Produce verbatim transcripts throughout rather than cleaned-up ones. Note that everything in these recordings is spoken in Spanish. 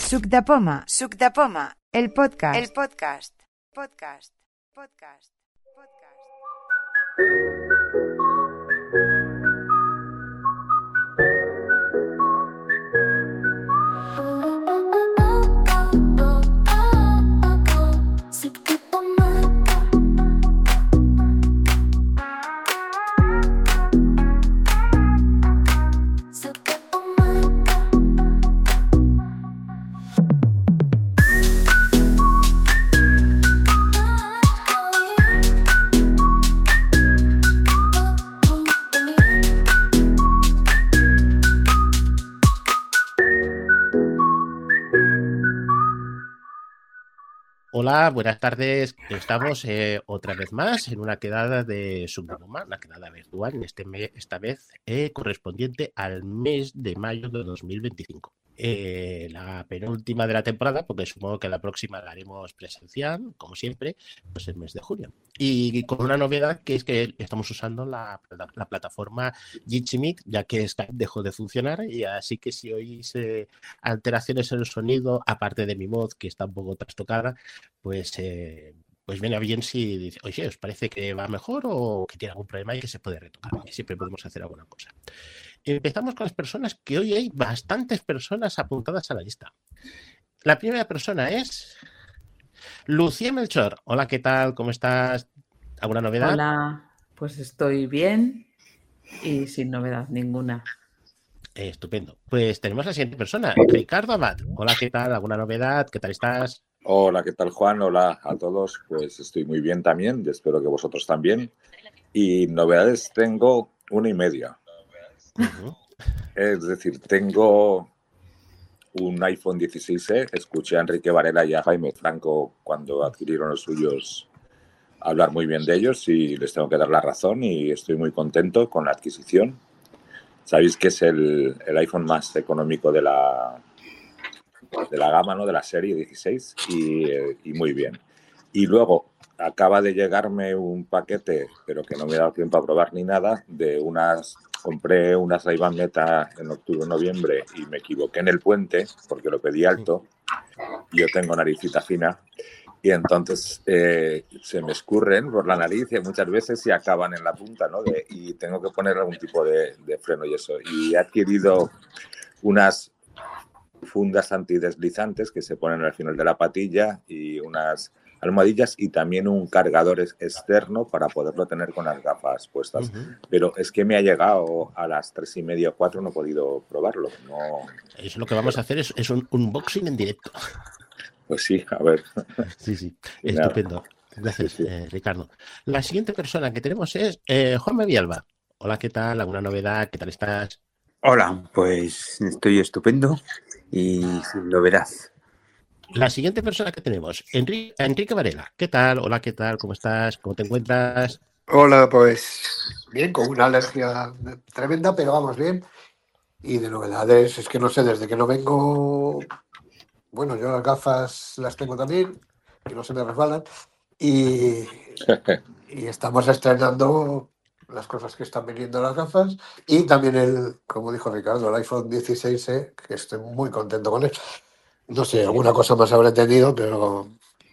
Suc de Poma, Suc de Poma, el podcast, el podcast, podcast, podcast, podcast. Hola, buenas tardes. Estamos eh, otra vez más en una quedada de Suc de Poma, una quedada virtual, en este mes, esta vez eh, correspondiente al mes de mayo de dos mil veinticinco. Eh, la penúltima de la temporada, porque supongo que la próxima la haremos presencial, como siempre, pues el mes de junio. Y con una novedad, que es que estamos usando la, la, la plataforma Jitsi Meet, ya que Skype dejó de funcionar, y así que si oís eh, alteraciones en el sonido, aparte de mi voz, que está un poco trastocada, pues, eh, pues viene bien si dice, oye, ¿os parece que va mejor o que tiene algún problema y que se puede retocar? Que siempre podemos hacer alguna cosa. Empezamos con las personas, que hoy hay bastantes personas apuntadas a la lista. La primera persona es Lucía Melchor. Hola, ¿qué tal? ¿Cómo estás? ¿Alguna novedad? Hola, pues estoy bien y sin novedad ninguna. Eh, estupendo. Pues tenemos la siguiente persona, Ricardo Abad. Hola, ¿qué tal? ¿Alguna novedad? ¿Qué tal estás? Hola, ¿qué tal, Juan? Hola a todos. Pues estoy muy bien también y espero que vosotros también. Y novedades tengo una y media. Uh-huh. Es decir, tengo un iPhone dieciséis E. Escuché a Enrique Varela y a Jaime Franco cuando adquirieron los suyos hablar muy bien de ellos y les tengo que dar la razón y estoy muy contento con la adquisición. Sabéis que es el, el iPhone más económico de la, de la gama, ¿no? De la serie dieciséis y, y muy bien. Y luego acaba de llegarme un paquete, pero que no me he dado tiempo a probar ni nada, de unas... Compré unas Ray-Ban Meta en octubre o noviembre y me equivoqué en el puente porque lo pedí alto. Yo tengo naricita fina y entonces eh, se me escurren por la nariz y muchas veces y acaban en la punta, ¿no? De, y tengo que poner algún tipo de, de freno y eso. Y he adquirido unas fundas antideslizantes que se ponen al final de la patilla y unas almohadillas y también un cargador externo para poderlo tener con las gafas puestas. Uh-huh. Pero es que me ha llegado a las tres y media o cuatro, no he podido probarlo. No... Eso lo que vamos a hacer es, es un unboxing en directo. Pues sí, a ver. Sí, sí, estupendo. Gracias, sí, sí. Eh, Ricardo. La siguiente persona que tenemos es eh, Juanma Villalba. Hola, ¿qué tal? ¿Alguna novedad? ¿Qué tal estás? Hola, pues estoy estupendo y sin novedad. La siguiente persona que tenemos, Enrique, Enrique Varela. ¿Qué tal? Hola, ¿qué tal? ¿Cómo estás? ¿Cómo te encuentras? Hola, pues bien, con una alergia tremenda, pero vamos bien. Y de novedades, es que no sé, desde que no vengo... Bueno, yo las gafas las tengo también, que no se me resbalan. Y, y estamos estrenando las cosas que están viniendo las gafas. Y también, el, como dijo Ricardo, el iPhone dieciséis E, que estoy muy contento con él. No sé, alguna cosa más habré tenido, pero...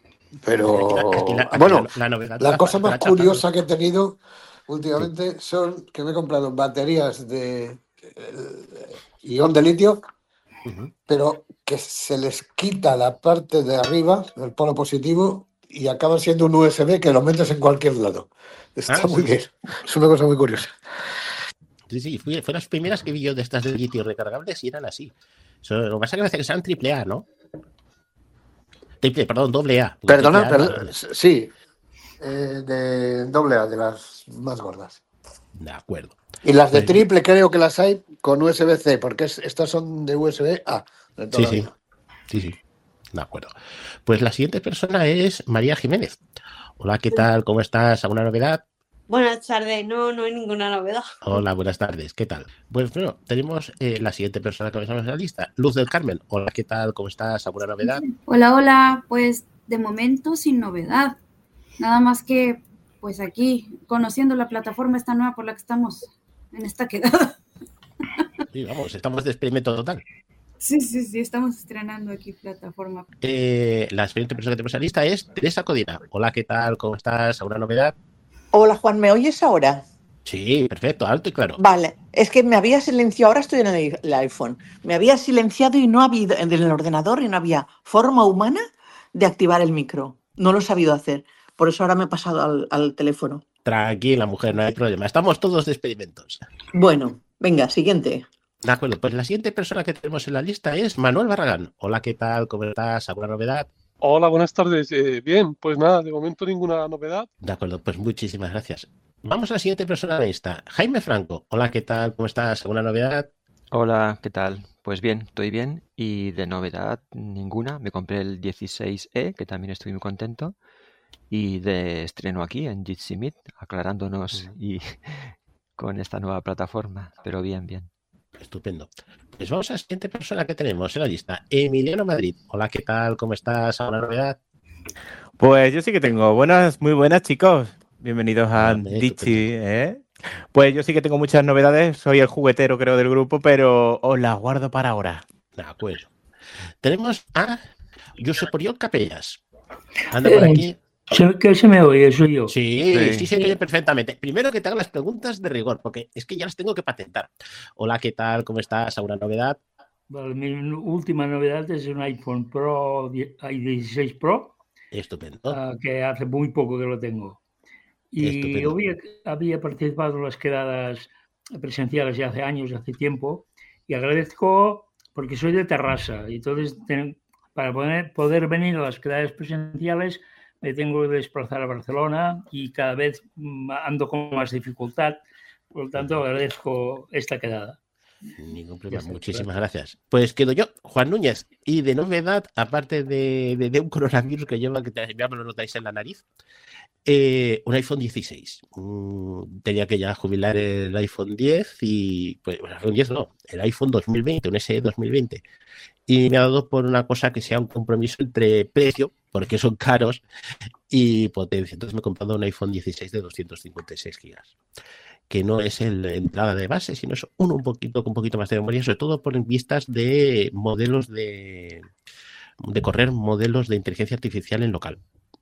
Pero, aquí la, aquí la, aquí bueno, la, la, novedad la la, cosa más la curiosa que he tenido últimamente sí. son que me he comprado baterías de eh, ion de litio, uh-huh. pero que se les quita la parte de arriba del polo positivo y acaban siendo un U S B que lo metes en cualquier lado. Está ah, muy sí. bien, es una cosa muy curiosa. Sí, sí, fui, fue las primeras que vi yo de estas de litio recargables y eran así. So, lo que pasa es que parece que sean triple A, ¿no? Triple, perdón, doble A. Perdona, triple A, perdón, no, sí, eh, de doble A, de las más gordas. De acuerdo. Y las de triple creo que las hay con U S B C, porque es, estas son de U S B A. De sí, sí, sí, sí, de acuerdo. Pues la siguiente persona es María Jiménez. Hola, ¿qué tal? ¿Cómo estás? ¿Alguna novedad? Buenas tardes, no, no hay ninguna novedad. Hola, buenas tardes, ¿qué tal? Pues bueno, tenemos eh, la siguiente persona que vamos a ver en la lista, Luz del Carmen. Hola, ¿qué tal? ¿Cómo estás? ¿Alguna novedad? Hola, hola, pues de momento sin novedad. Nada más que, pues aquí, conociendo la plataforma esta nueva por la que estamos en esta quedada. Sí, vamos, estamos de experimento total. Sí, sí, sí, estamos estrenando aquí plataforma. Eh, la siguiente persona que tenemos en la lista es Teresa Codina. Hola, ¿qué tal? ¿Cómo estás? ¿Alguna novedad? Hola Juan, ¿me oyes ahora? Sí, perfecto, alto y claro. Vale, es que me había silenciado, ahora estoy en el, el iPhone, me había silenciado y no había, en el ordenador y no había forma humana de activar el micro. No lo he sabido hacer, por eso ahora me he pasado al, al teléfono. Tranquila, mujer, no hay problema. Estamos todos de experimentos. Bueno, venga, siguiente. De acuerdo, pues la siguiente persona que tenemos en la lista es Manuel Barragán. Hola, ¿qué tal? ¿Cómo estás? ¿Alguna novedad? Hola, buenas tardes. Eh, bien, pues nada, de momento ninguna novedad. De acuerdo, pues muchísimas gracias. Vamos a la siguiente persona de la lista. Jaime Franco. Hola, ¿qué tal? ¿Cómo estás? ¿Alguna novedad? Hola, ¿qué tal? Pues bien, estoy bien y de novedad ninguna. Me compré el dieciséis E, que también estoy muy contento, y de estreno aquí en Jitsi Meet, aclarándonos y con esta nueva plataforma, pero bien, bien. Estupendo. Pues vamos a la siguiente persona que tenemos en la lista. Emiliano Madrid. Hola, ¿qué tal? ¿Cómo estás? ¿Alguna novedad? Pues yo sí que tengo. Buenas, muy buenas, chicos. Bienvenidos a Vale, Ditchy, ¿eh? Pues yo sí que tengo muchas novedades. Soy el juguetero, creo, del grupo, pero os las guardo para ahora. De acuerdo. Tenemos a Josep Oriol Capellas. Anda por aquí. ¿Se, ¿Qué se me oye? Soy yo. Sí, sí, sí, se oye perfectamente. Primero que te haga las preguntas de rigor, porque es que ya las tengo que patentar. Hola, ¿qué tal? ¿Cómo estás? ¿Alguna novedad? Vale, mi última novedad es un iPhone Pro, dieciséis Pro. Estupendo. Uh, que hace muy poco que lo tengo. Y yo había, había participado en las quedadas presenciales ya hace años, hace tiempo, y agradezco porque soy de Terrassa, y entonces ten, para poder, poder venir a las quedadas presenciales me tengo que desplazar a Barcelona y cada vez ando con más dificultad, por lo tanto agradezco esta quedada. Ningún problema, está, muchísimas claro. gracias. Pues quedo yo, Juan Núñez, y de novedad, aparte de, de, de un coronavirus que lleva, que ya me lo notáis en la nariz, eh, un iPhone dieciséis. Mm, tenía que ya jubilar el iPhone diez y, pues, el iPhone diez no, el iPhone dos mil veinte, un S E dos mil veinte. Y me ha dado por una cosa que sea un compromiso entre precio, porque son caros, y potencia. Entonces me he comprado un iPhone dieciséis de doscientos cincuenta y seis gigas. Que no es el entrada de base, sino es uno un poquito con un poquito más de memoria, sobre todo por vistas de modelos de, de correr modelos de inteligencia artificial en local.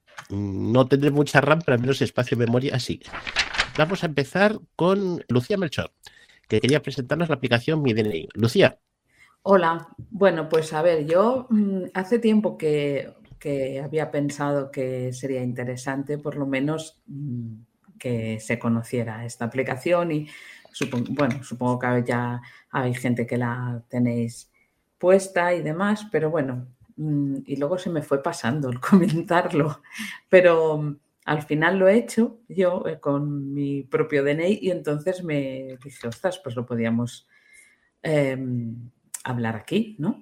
No tendré mucha RAM, pero al menos espacio de memoria sí. Vamos a empezar con Lucía Melchor, que quería presentarnos la aplicación Mi D N I. Lucía. Hola, bueno, pues a ver, yo mmm, hace tiempo que, que había pensado que sería interesante, por lo menos mmm, que se conociera esta aplicación y supongo, bueno, supongo que ya hay gente que la tenéis puesta y demás, pero bueno, mmm, y luego se me fue pasando el comentarlo, pero mmm, al final lo he hecho yo eh, con mi propio D N I y entonces me dije, ostras, pues lo podíamos eh, hablar aquí, ¿no?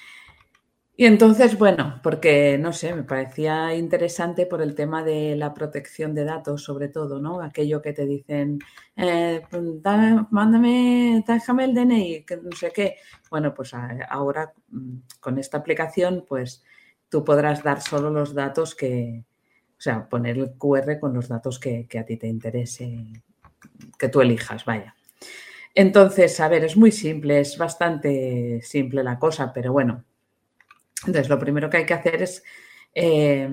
Y entonces, bueno, porque, no sé, me parecía interesante por el tema de la protección de datos, sobre todo, ¿no? Aquello que te dicen, eh, dame, mándame, déjame el D N I, que no sé qué. Bueno, pues ahora con esta aplicación, pues tú podrás dar solo los datos que, o sea, poner el Q R con los datos que, que a ti te interese, que tú elijas, vaya. Entonces, a ver, es muy simple, es bastante simple la cosa, pero bueno. Entonces, lo primero que hay que hacer es eh,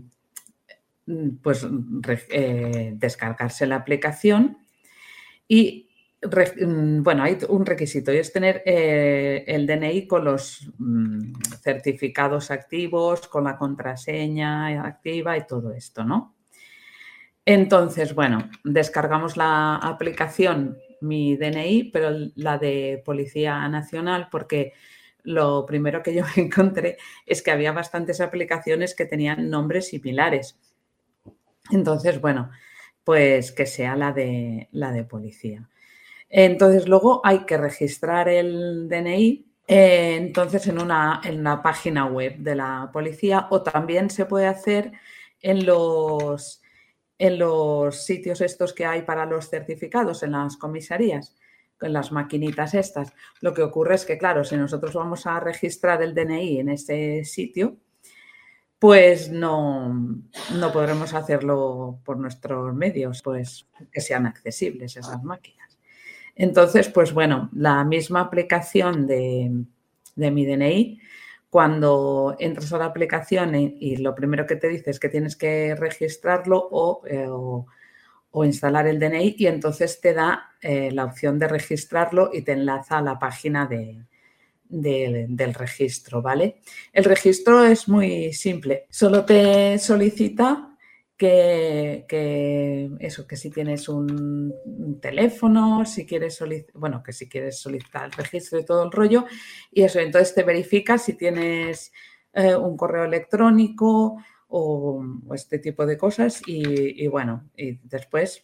pues, eh, descargarse la aplicación y, re, bueno, hay un requisito y es tener eh, el D N I con los mm, certificados activos, con la contraseña activa y todo esto, ¿no? Entonces, bueno, descargamos la aplicación Mi D N I, pero la de Policía Nacional, porque lo primero que yo encontré es que había bastantes aplicaciones que tenían nombres similares. Entonces, bueno, pues que sea la de, la de policía. Entonces, luego hay que registrar el D N I, eh, entonces en una, en una página web de la policía o también se puede hacer en los, en los sitios estos que hay para los certificados, en las comisarías, en las maquinitas estas. Lo que ocurre es que, claro, si nosotros vamos a registrar el D N I en ese sitio, pues no, no podremos hacerlo por nuestros medios, pues que sean accesibles esas máquinas. Entonces, pues bueno, la misma aplicación de, de mi D N I. Cuando entras a la aplicación y, y lo primero que te dice es que tienes que registrarlo o, eh, o, o instalar el D N I, y entonces te da eh, la opción de registrarlo y te enlaza a la página de, de, del registro, ¿vale? El registro es muy simple, solo te solicita que, que eso, que si tienes un, un teléfono, si quieres solicitar, bueno, que si quieres solicitar el registro y todo el rollo, y eso, entonces te verifica si tienes eh, un correo electrónico o, o este tipo de cosas, y, y bueno, y después,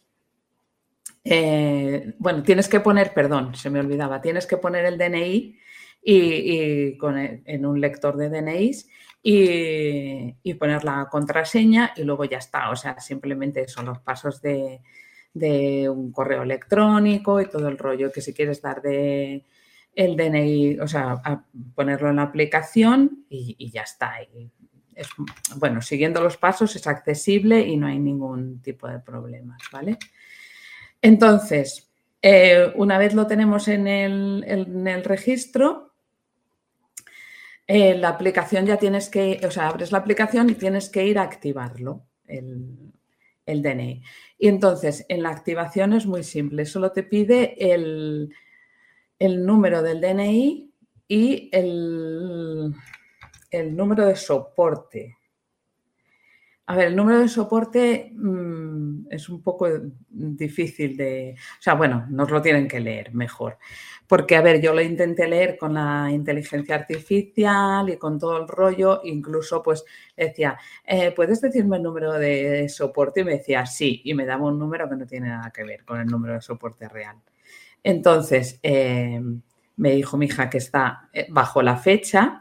eh, bueno, tienes que poner, perdón, se me olvidaba, tienes que poner el D N I y, y con el, en un lector de D N Is, Y, y poner la contraseña y luego ya está. O sea, simplemente son los pasos de, de un correo electrónico y todo el rollo, que si quieres dar de el D N I, o sea, a ponerlo en la aplicación y, y ya está. Y es, bueno, siguiendo los pasos es accesible y no hay ningún tipo de problemas, ¿vale? Entonces, eh, una vez lo tenemos en el, en el registro, Eh, la aplicación ya tienes que, o sea, abres la aplicación y tienes que ir a activarlo, el, el D N I. Y entonces, en la activación es muy simple, solo te pide el, el número del D N I y el, el número de soporte. A ver, el número de soporte mmm, es un poco difícil de... O sea, bueno, nos lo tienen que leer mejor. Porque, a ver, yo lo intenté leer con la inteligencia artificial y con todo el rollo. Incluso, pues, decía, eh, ¿puedes decirme el número de soporte? Y me decía, sí. Y me daba un número que no tiene nada que ver con el número de soporte real. Entonces, eh, me dijo mi hija que está bajo la fecha.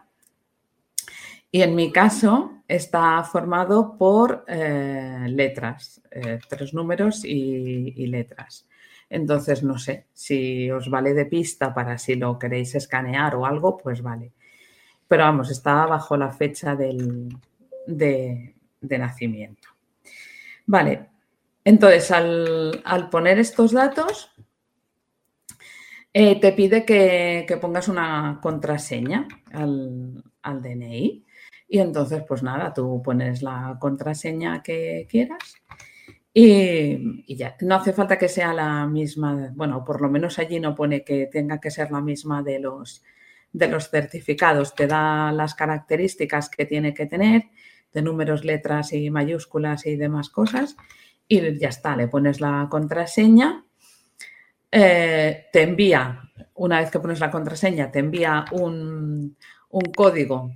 Y en mi caso está formado por eh, letras, eh, tres números y, y letras. Entonces, no sé, si os vale de pista para si lo queréis escanear o algo, pues vale. Pero vamos, está bajo la fecha del, de, de nacimiento. Vale, entonces al, al poner estos datos, eh, te pide que, que pongas una contraseña al, al D N I. Y entonces, pues nada, tú pones la contraseña que quieras y, y ya. No hace falta que sea la misma, bueno, por lo menos allí no pone que tenga que ser la misma de los, de los certificados. Te da las características que tiene que tener, de números, letras y mayúsculas y demás cosas, y ya está, le pones la contraseña, eh, te envía, una vez que pones la contraseña, te envía un, un código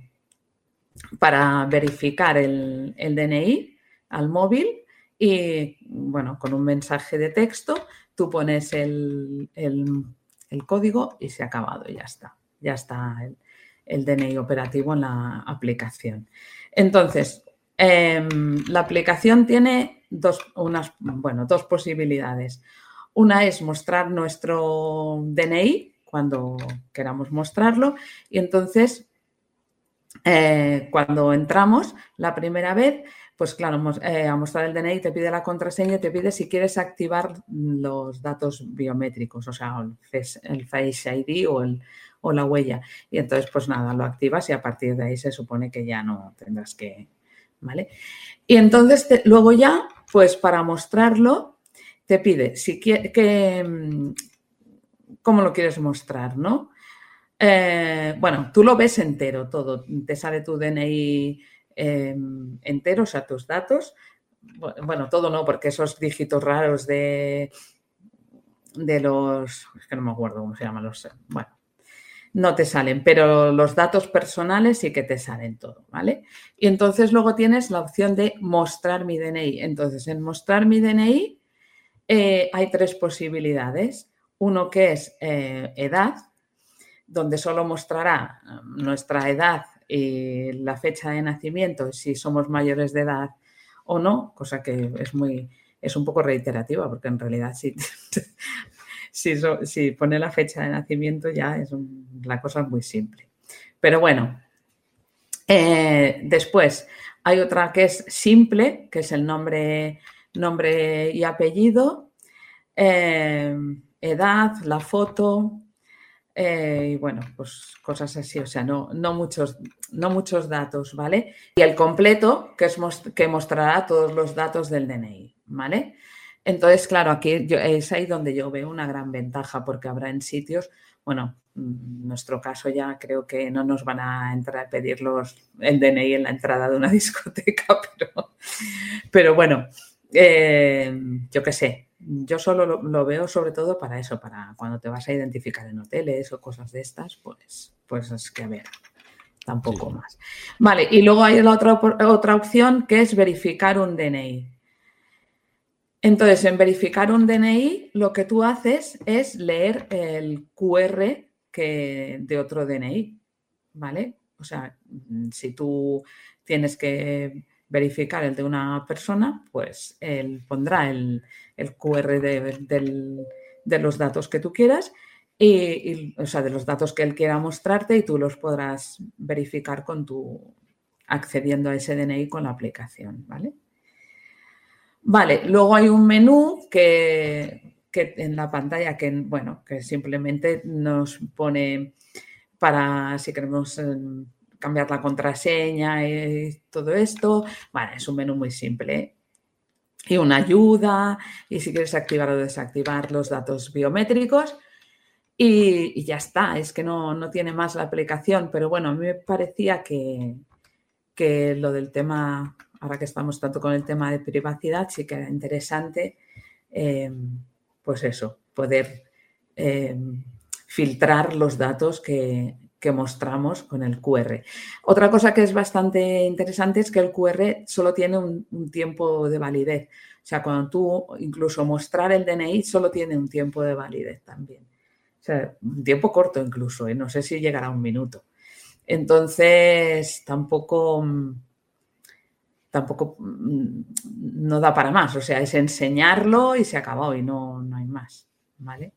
para verificar el, el D N I al móvil y, bueno, con un mensaje de texto tú pones el, el, el código y se ha acabado, ya está. Ya está el, el D N I operativo en la aplicación. Entonces, eh, la aplicación tiene dos, unas, bueno, dos posibilidades. Una es mostrar nuestro D N I cuando queramos mostrarlo y entonces... Eh, cuando entramos la primera vez, pues claro, eh, a mostrar el D N I te pide la contraseña y te pide si quieres activar los datos biométricos, o sea, el Face, el Face I D o, el, o la huella. Y entonces, pues nada, lo activas y a partir de ahí se supone que ya no tendrás que... ¿Vale? Y entonces, te, luego ya, pues para mostrarlo, te pide si quieres que... ¿Cómo lo quieres mostrar, no? Eh, bueno, tú lo ves entero todo, te sale tu D N I eh, entero, o sea, tus datos. Bueno, todo no, porque esos dígitos raros de, de los, es que no me acuerdo cómo se llaman los, bueno, no te salen, pero los datos personales sí que te salen todo, ¿vale? Y entonces luego tienes la opción de mostrar mi D N I. Entonces, en mostrar mi D N I eh, hay tres posibilidades. Uno que es eh, edad, donde solo mostrará nuestra edad y la fecha de nacimiento, si somos mayores de edad o no, cosa que es muy es un poco reiterativa, porque en realidad si, si, si pone la fecha de nacimiento ya es un, la cosa es muy simple. Pero bueno, eh, después hay otra que es simple, que es el nombre, nombre y apellido, eh, edad, la foto, Eh, y bueno, pues cosas así, o sea, no, no, muchos, no muchos datos, ¿vale? Y el completo, que, es most- que mostrará todos los datos del D N I, ¿vale? Entonces, claro, aquí yo- es ahí donde yo veo una gran ventaja, porque habrá en sitios, bueno, en nuestro caso ya creo que no nos van a entrar a pedir los, el D N I en la entrada de una discoteca, pero, pero bueno, eh, yo qué sé. Yo solo lo, lo veo sobre todo para eso, para cuando te vas a identificar en hoteles o cosas de estas, pues, pues es que a ver, tampoco Sí. más. Vale, y luego hay la otra, op- otra opción que es verificar un D N I. Entonces, en verificar un D N I, lo que tú haces es leer el Q R que, de otro D N I, ¿vale? O sea, mm, si tú tienes que verificar el de una persona, pues él pondrá el, el Q R de, del- de los datos que tú quieras, y, y, o sea, de los datos que él quiera mostrarte, y tú los podrás verificar con tu, accediendo a ese D N I con la aplicación, ¿vale? Vale, luego hay un menú que, que en la pantalla que, bueno, que simplemente nos pone para si queremos eh, cambiar la contraseña y todo esto. Vale, es un menú muy simple, ¿eh? Y una ayuda, y si quieres activar o desactivar los datos biométricos. Y, y ya está, es que no, no tiene más la aplicación, pero bueno, a mí me parecía que, que lo del tema, ahora que estamos tanto con el tema de privacidad, sí que era interesante, eh, pues eso, poder eh, filtrar los datos que, que mostramos con el Q R. Otra cosa que es bastante interesante es que el Q R solo tiene un, un tiempo de validez. O sea, cuando tú incluso mostrar el D N I solo tiene un tiempo de validez también. O sea, un tiempo corto incluso, ¿eh? No sé si llegará a un minuto. Entonces, tampoco, tampoco mm, no da para más. O sea, es enseñarlo y se acabó y no, no hay más, ¿vale?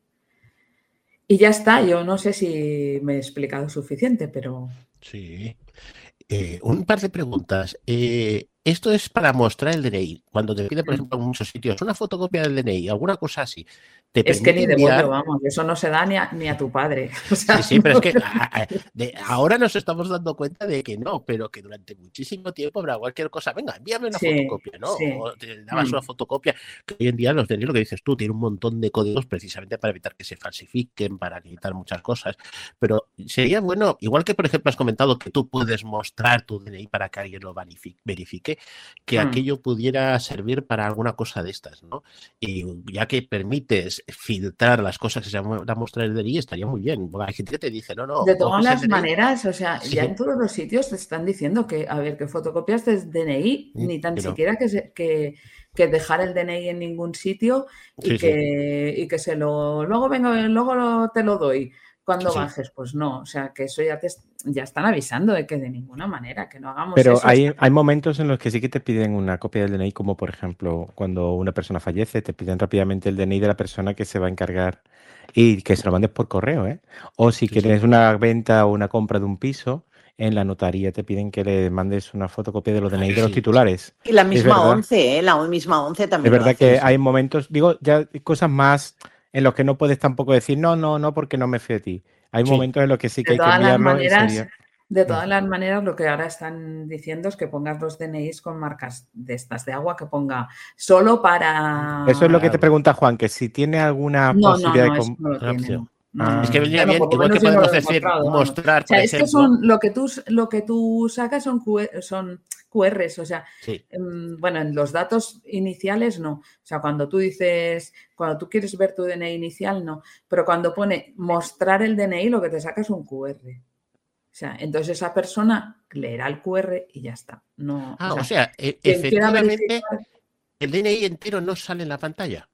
Y ya está. Yo no sé si me he explicado suficiente, pero... Sí. Eh, un par de preguntas. Eh, esto es para mostrar el D N I. Cuando te pide, por ejemplo, en muchos sitios una fotocopia del D N I, alguna cosa así, te Es que permite ni de bollo, enviar. vamos, eso no se da ni a, ni a tu padre. O sea, Sí, sí, pero es que no- a- a- de- ahora nos estamos dando cuenta de que no, pero que durante muchísimo tiempo habrá cualquier cosa. Venga, envíame una Sí, fotocopia, ¿no? sí. O te dabas Mm. una fotocopia. Que hoy en día los D N I, lo que dices tú, tiene un montón de códigos precisamente para evitar que se falsifiquen, para evitar muchas cosas. Pero sería bueno, igual que por ejemplo has comentado que tú puedes mostrar tu D N I para que alguien lo verifi- verifique, que Mm. aquello pudiera servir para alguna cosa de estas, ¿no? Y ya que permites filtrar las cosas que se van a mostrar el D N I, estaría muy bien. Porque hay gente que te dice, no, no, De todas coges el las D N I. maneras, o sea, ya Sí, en todos los sitios te están diciendo que, a ver, que fotocopias de D N I, sí, ni tan pero- siquiera que, se- que, que dejar el D N I en ningún sitio y, Sí, sí. que, y que se lo, luego vengo, luego lo- te lo doy cuando Sí. bajes. Pues no, o sea, que eso ya te ya están avisando de que de ninguna manera, que no hagamos Pero eso. hay, hay momentos en los que sí que te piden una copia del D N I, como por ejemplo cuando una persona fallece, te piden rápidamente el D N I de la persona que se va a encargar y que se lo mandes por correo, ¿eh? O si Sí, sí. quieres una venta o una compra de un piso, en la notaría te piden que le mandes una fotocopia de los D N I de los Sí. titulares. Y la Es misma verdad, once, ¿eh? La misma once es también lo verdad hace. que hay momentos, digo, ya hay cosas más en los que no puedes tampoco decir no, no, no, porque no me fío de ti. Hay Sí. momentos en los que sí que De hay que todas las enviarlo y maneras, sería... de todas las maneras, lo que ahora están diciendo es que pongas los D N Is con marcas de estas de agua, que ponga solo para... Eso es lo que te Ah, pregunta Juan, que si tiene alguna No, no, posibilidad no, de... eso com- no lo otra tiene, opción. no. No, Ah. no, Es que no. vendría Bueno, bien, por lo igual que menos yo no podemos lo he decir, demostrado, vamos. mostrar, O sea, por es que ejemplo. son lo que tú, lo que tú sacas son, Q- son Q Rs, o sea, Sí. em, bueno, en los datos iniciales no. O sea, cuando tú dices, cuando tú quieres ver tu D N I inicial, no. Pero cuando pone mostrar el D N I, lo que te saca es un Q R. O sea, entonces esa persona leerá el Q R y ya está. No, Ah, o o sea, sea, e- quien quiera efectivamente, verificar, el D N I entero no sale en la pantalla.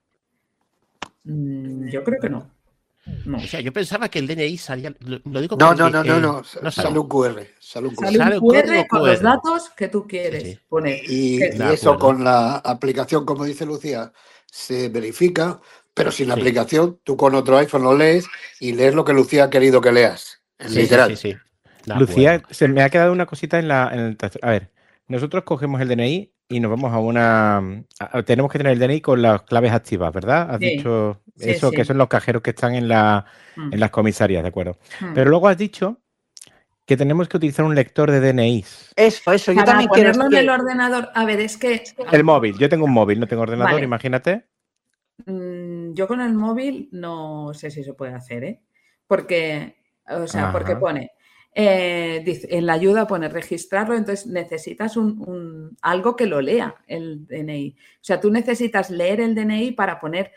mm, yo creo que no. No. O sea, yo pensaba que el D N I salía. Lo, lo digo No, porque. no, no, no, eh, no. no Sale sale. un Q R. Sale un Q R. Sale un Sale un Q R código con los Q R. datos que tú quieres Sí, sí. poner. Y, Que- y De eso acuerdo. con la aplicación, como dice Lucía, se verifica, pero sin la Sí. aplicación, tú con otro iPhone lo lees y lees lo que Lucía ha querido que leas. En Sí, sí, literal. sí, sí. De Lucía, acuerdo. se me ha quedado una cosita en la... En el, tast- a ver, nosotros cogemos el D N I y nos vamos a una... a- tenemos que tener el D N I con las claves activas, ¿verdad? Has Sí, dicho... Sí, Eso, sí. que son los cajeros que están en, la, Mm. en las comisarías, ¿de acuerdo? Mm. Pero luego has dicho que tenemos que utilizar un lector de D N Is. Eso, eso, yo Para también quiero. ponerlo en el ordenador, a ver, es que El móvil, yo tengo un móvil, no tengo ordenador, Vale. imagínate. mm, yo con el móvil no sé si se puede hacer, ¿eh? Porque, o sea, porque Ajá. pone, eh, dice, en la ayuda pone registrarlo, entonces necesitas un, un- algo que lo lea el D N I. O sea, tú necesitas leer el D N I para poner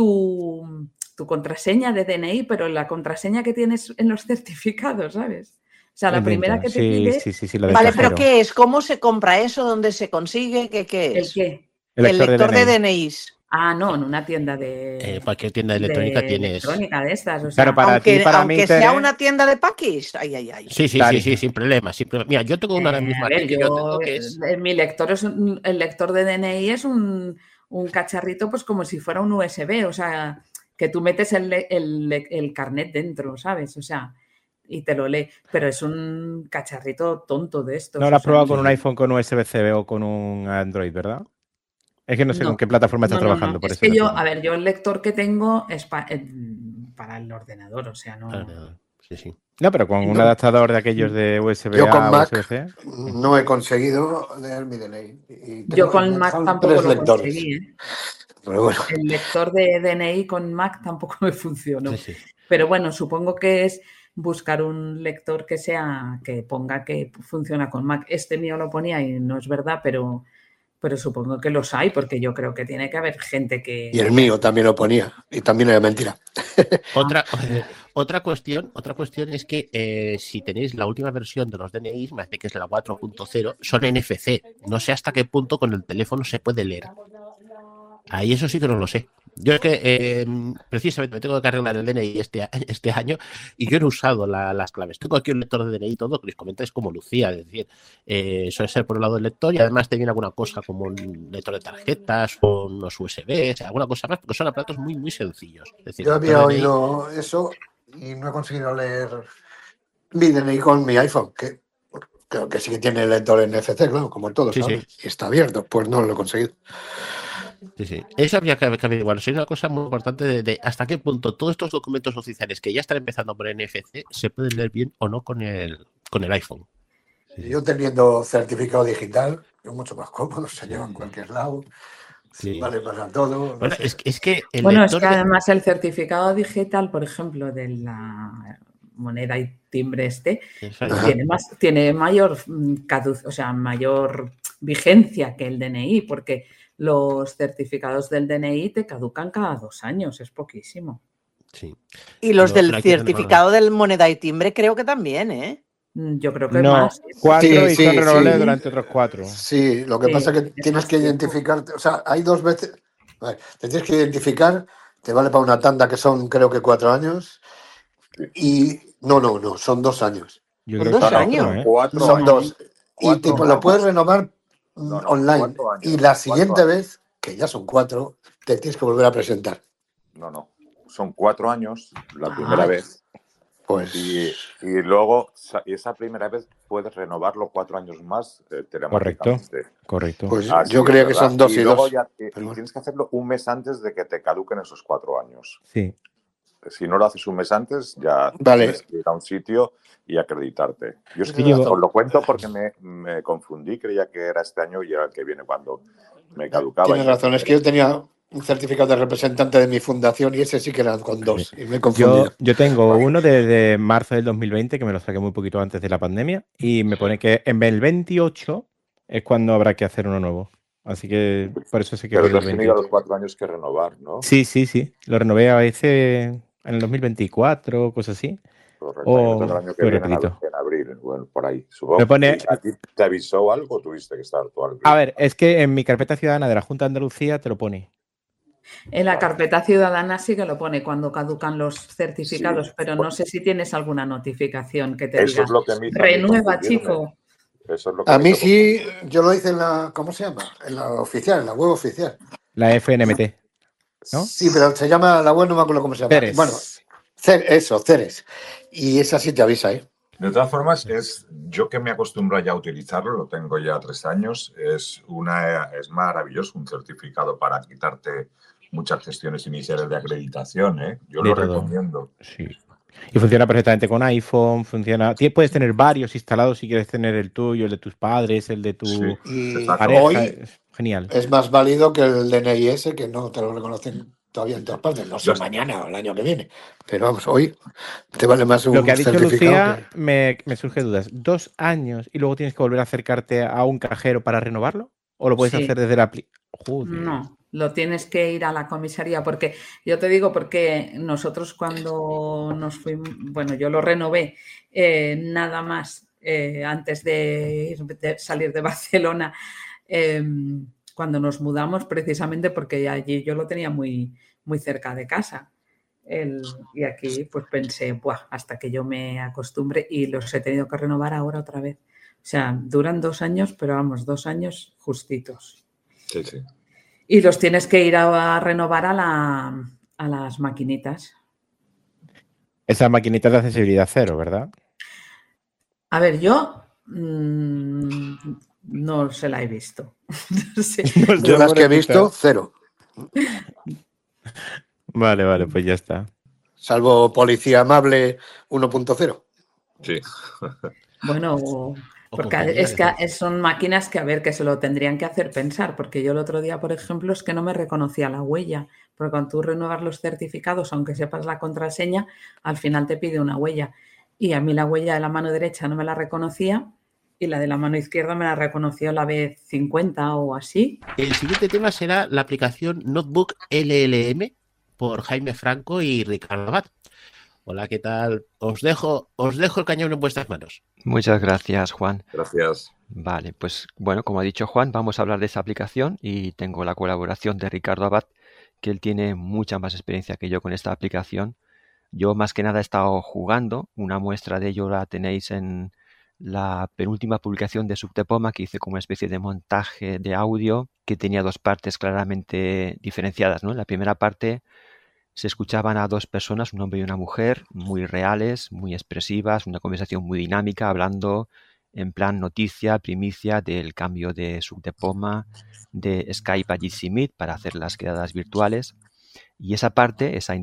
tu, tu contraseña de D N I, pero la contraseña que tienes en los certificados, ¿sabes? O sea, la El primera Ninja, que te sí, pide sí, sí, sí, lo del Vale, pero cajero. ¿qué es? ¿Cómo se compra eso? ¿Dónde se consigue? ¿Qué, qué ¿el es? qué? El El lector de lector de D N I. D N Is. Ah, no, en una tienda de, Eh, cualquier tienda electrónica de tienes. electrónica de estas, o Claro, sea, para ti, Aunque, para mí, aunque sea Tere, una tienda de paquis. Ay, ay, ay. Sí, sí, sí, Tari. sí, sin problema, sin problema. Mira, yo tengo una ahora Eh, mismo a aquí ver, que yo yo, tengo que es. eh, mi lector es un- el lector de D N I es un, un cacharrito, pues como si fuera un U S B, o sea, que tú metes el, le- el, le- el carnet dentro, ¿sabes? O sea, y te lo lee, pero es un cacharrito tonto de estos. no lo o has sea, probado no- con un Sí. iPhone con U S B C o con un Android, ¿verdad? Es que no sé con No, qué plataforma estás no, no, no. trabajando, por Es eso que te yo, pregunto. a ver, yo el lector que tengo es pa- eh, para el ordenador, o sea, no. Ah, sí, sí. No, pero con un Yo, adaptador de aquellos de USB yo con A a Mac U S B C. no he conseguido leer mi D N I. Y Yo tengo, con me Mac dejaron tampoco tres lo lectores. conseguí, ¿eh? Pero bueno, El lector de D N I con Mac tampoco me funcionó. Sí, sí. Pero bueno, supongo que es buscar un lector que sea, que ponga que funciona con Mac. Este mío lo ponía y no es verdad, pero, pero supongo que los hay, porque yo creo que tiene que haber gente que. y el que mío también lo ponía. Y también era mentira. Otra, otra cuestión, otra cuestión es que eh, si tenéis la última versión de los D N Is, me parece que es la cuatro punto cero, son N F C. No sé hasta qué punto con el teléfono se puede leer. Ahí eso sí que no lo sé. Yo es que eh, precisamente me tengo que arreglar el D N I este, este año y yo no he usado la, las claves. Tengo aquí un lector de D N I y todo que les comentáis como lucía. Es decir, eh, suele ser por un lado el lector y además te viene alguna cosa como un lector de tarjetas o unos U S Bs, alguna cosa más, porque son aparatos muy, muy sencillos. Es decir, Yo el había lector de D N I, oído eso y no he conseguido leer mi D N I con mi iPhone, que creo que sí que tiene lector N F C, claro, como todos Sí, saben. sí. Y está abierto, pues no lo he conseguido. Sí, sí. Eso habría que, que averiguar. Es una cosa muy importante de, de hasta qué punto todos estos documentos oficiales que ya están empezando por N F C se pueden leer bien o no con el, con el iPhone. Sí, sí. Yo teniendo certificado digital, es mucho más cómodo, se lleva en cualquier lado, Sí. vale para todo. No Bueno, sé. es, es que el Bueno, es lector que de... además el certificado digital, por ejemplo, de la moneda y timbre este, Exacto. Ajá. tiene más, tiene mayor mm, caduc- o sea, mayor vigencia que el D N I, porque los certificados del D N I te caducan cada dos años, es poquísimo. Sí. Y los No, del pero hay que certificado del moneda y timbre creo que también, ¿eh? Mm, Yo creo que No, más. ¿eh? cuatro Sí, y sí, son renovables sí. durante otros cuatro. Sí, lo que Sí, pasa es que es tienes más que tiempo. identificarte, o sea, hay dos veces, a ver, te tienes que identificar, te vale para una tanda que son creo que cuatro años, y no, no, no, son dos años, Yo Con creo que dos son No, no, cuatro, años. ¿eh? cuatro son años. dos, y Cuatro tipo, lo años. puedes renovar mm, No, no, online, cuatro años. y la Cuatro siguiente años. vez, que ya son cuatro, te tienes que volver a presentar. No, no. Son cuatro años la Ah. primera vez. Pues, Y, y luego sa- esa primera vez puedes renovarlo cuatro años más eh, telemáticamente. Correcto. pues Así yo es, creía que ¿verdad? son dos y, y luego dos. ya y- y Pero bueno. tienes que hacerlo un mes antes de que te caduquen esos cuatro años. Sí. Si no lo haces un mes antes, ya Vale. tienes que ir a un sitio y acreditarte. Yo es que Tienes os razón. lo cuento porque me, me confundí, creía que era este año y era el que viene cuando me caducaba. Tienes y me- razón, es que yo tenía un certificado de representante de mi fundación y ese sí que eran con dos, y me he Yo, confundido. yo tengo uno desde marzo del dos mil veinte, que me lo saqué muy poquito antes de la pandemia, y me pone que en el veintiocho es cuando habrá que hacer uno nuevo. Así que por eso sé que Pero es tú el has tenido los veintiocho. cuatro años que renovar, ¿no? Sí, sí, sí. Lo renové a veces en el dos mil veinticuatro, cosas así. Correcto. Yo O tengo el año que fue viene en ab- rapidito. en abril, bueno, por ahí. Supongo Me pone- que ¿a ti te avisó algo o tuviste que estar tú al A ver, es que en mi carpeta ciudadana de la Junta de Andalucía te lo pone. En la carpeta ciudadana sí que lo pone cuando caducan los certificados, Sí. pero no sé si tienes alguna notificación que te Eso diga, es lo que a mí también renueva, confundirme. chico. Eso es lo que A me mí hizo sí, yo lo hice en la, ¿cómo se llama? En la oficial, en la web oficial. La F N M T. ¿no? Sí, pero se llama la web, no me acuerdo cómo se llama. Ceres. Bueno, Cer- eso, Ceres. Y esa sí te avisa, ¿eh? De todas formas, es yo que me acostumbro ya a utilizarlo, lo tengo ya tres años, es, una, es maravilloso un certificado para quitarte muchas gestiones iniciales de acreditación, ¿eh? Yo De lo todo. recomiendo. Sí. Y funciona perfectamente con iPhone, funciona. Tie- Puedes tener varios instalados si quieres tener el tuyo, el de tus padres, el de tu Sí, Y exacto. pareja. hoy Es genial. es más válido que el D N I ese, que no te lo reconocen todavía en todas partes. No sé Los- mañana o el año que viene. Pero vamos, hoy te vale más Lo que un ha dicho certificado Lucía me, me surge dudas. ¿Dos años y luego tienes que volver a acercarte a un cajero para renovarlo? ¿O lo puedes Sí. hacer desde la apli? Joder. No, lo tienes que ir a la comisaría porque yo te digo porque nosotros cuando nos fuimos, bueno, yo lo renové eh, nada más eh, antes de, ir, de salir de Barcelona, eh, cuando nos mudamos precisamente porque allí yo lo tenía muy, muy cerca de casa. El- y aquí pues pensé, buah, hasta que yo me acostumbre y los he tenido que renovar ahora otra vez. O sea, duran dos años, pero vamos, dos años justitos. Sí, sí. Y los tienes que ir a, a renovar a, la, a las maquinitas. Esa maquinita de accesibilidad cero, ¿verdad? A ver, yo mmm, no se la he visto. No sé. No sé, Yo las que he pobrecita. visto, cero. Vale, vale, pues ya está. Salvo Policía Amable uno punto cero. Sí. Bueno, O porque compañía es de que Francia. son máquinas que, a ver, que se lo tendrían que hacer pensar, porque yo el otro día, por ejemplo, es que no me reconocía la huella, porque cuando tú renuevas los certificados, aunque sepas la contraseña, al final te pide una huella. Y a mí la huella de la mano derecha no me la reconocía y la de la mano izquierda me la reconoció la vez cincuenta o así. El siguiente tema será la aplicación Notebook L L M por Jaime Franco y Ricardo Abad. Hola, ¿qué tal? Os dejo, os dejo el cañón en vuestras manos. Muchas gracias, Juan. Gracias. Vale, pues bueno, como ha dicho Juan, vamos a hablar de esa aplicación y tengo la colaboración de Ricardo Abad, que él tiene mucha más experiencia que yo con esta aplicación. Yo más que nada he estado jugando, una muestra de ello la tenéis en la penúltima publicación de Subtepoma, que hice como una especie de montaje de audio que tenía dos partes claramente diferenciadas, ¿no? En la primera parte se escuchaban a dos personas, un hombre y una mujer, muy reales, muy expresivas, una conversación muy dinámica, hablando en plan noticia, primicia del cambio de Subtepoma, de Skype a Jitsi Meet para hacer las quedadas virtuales. Y esa parte, esa,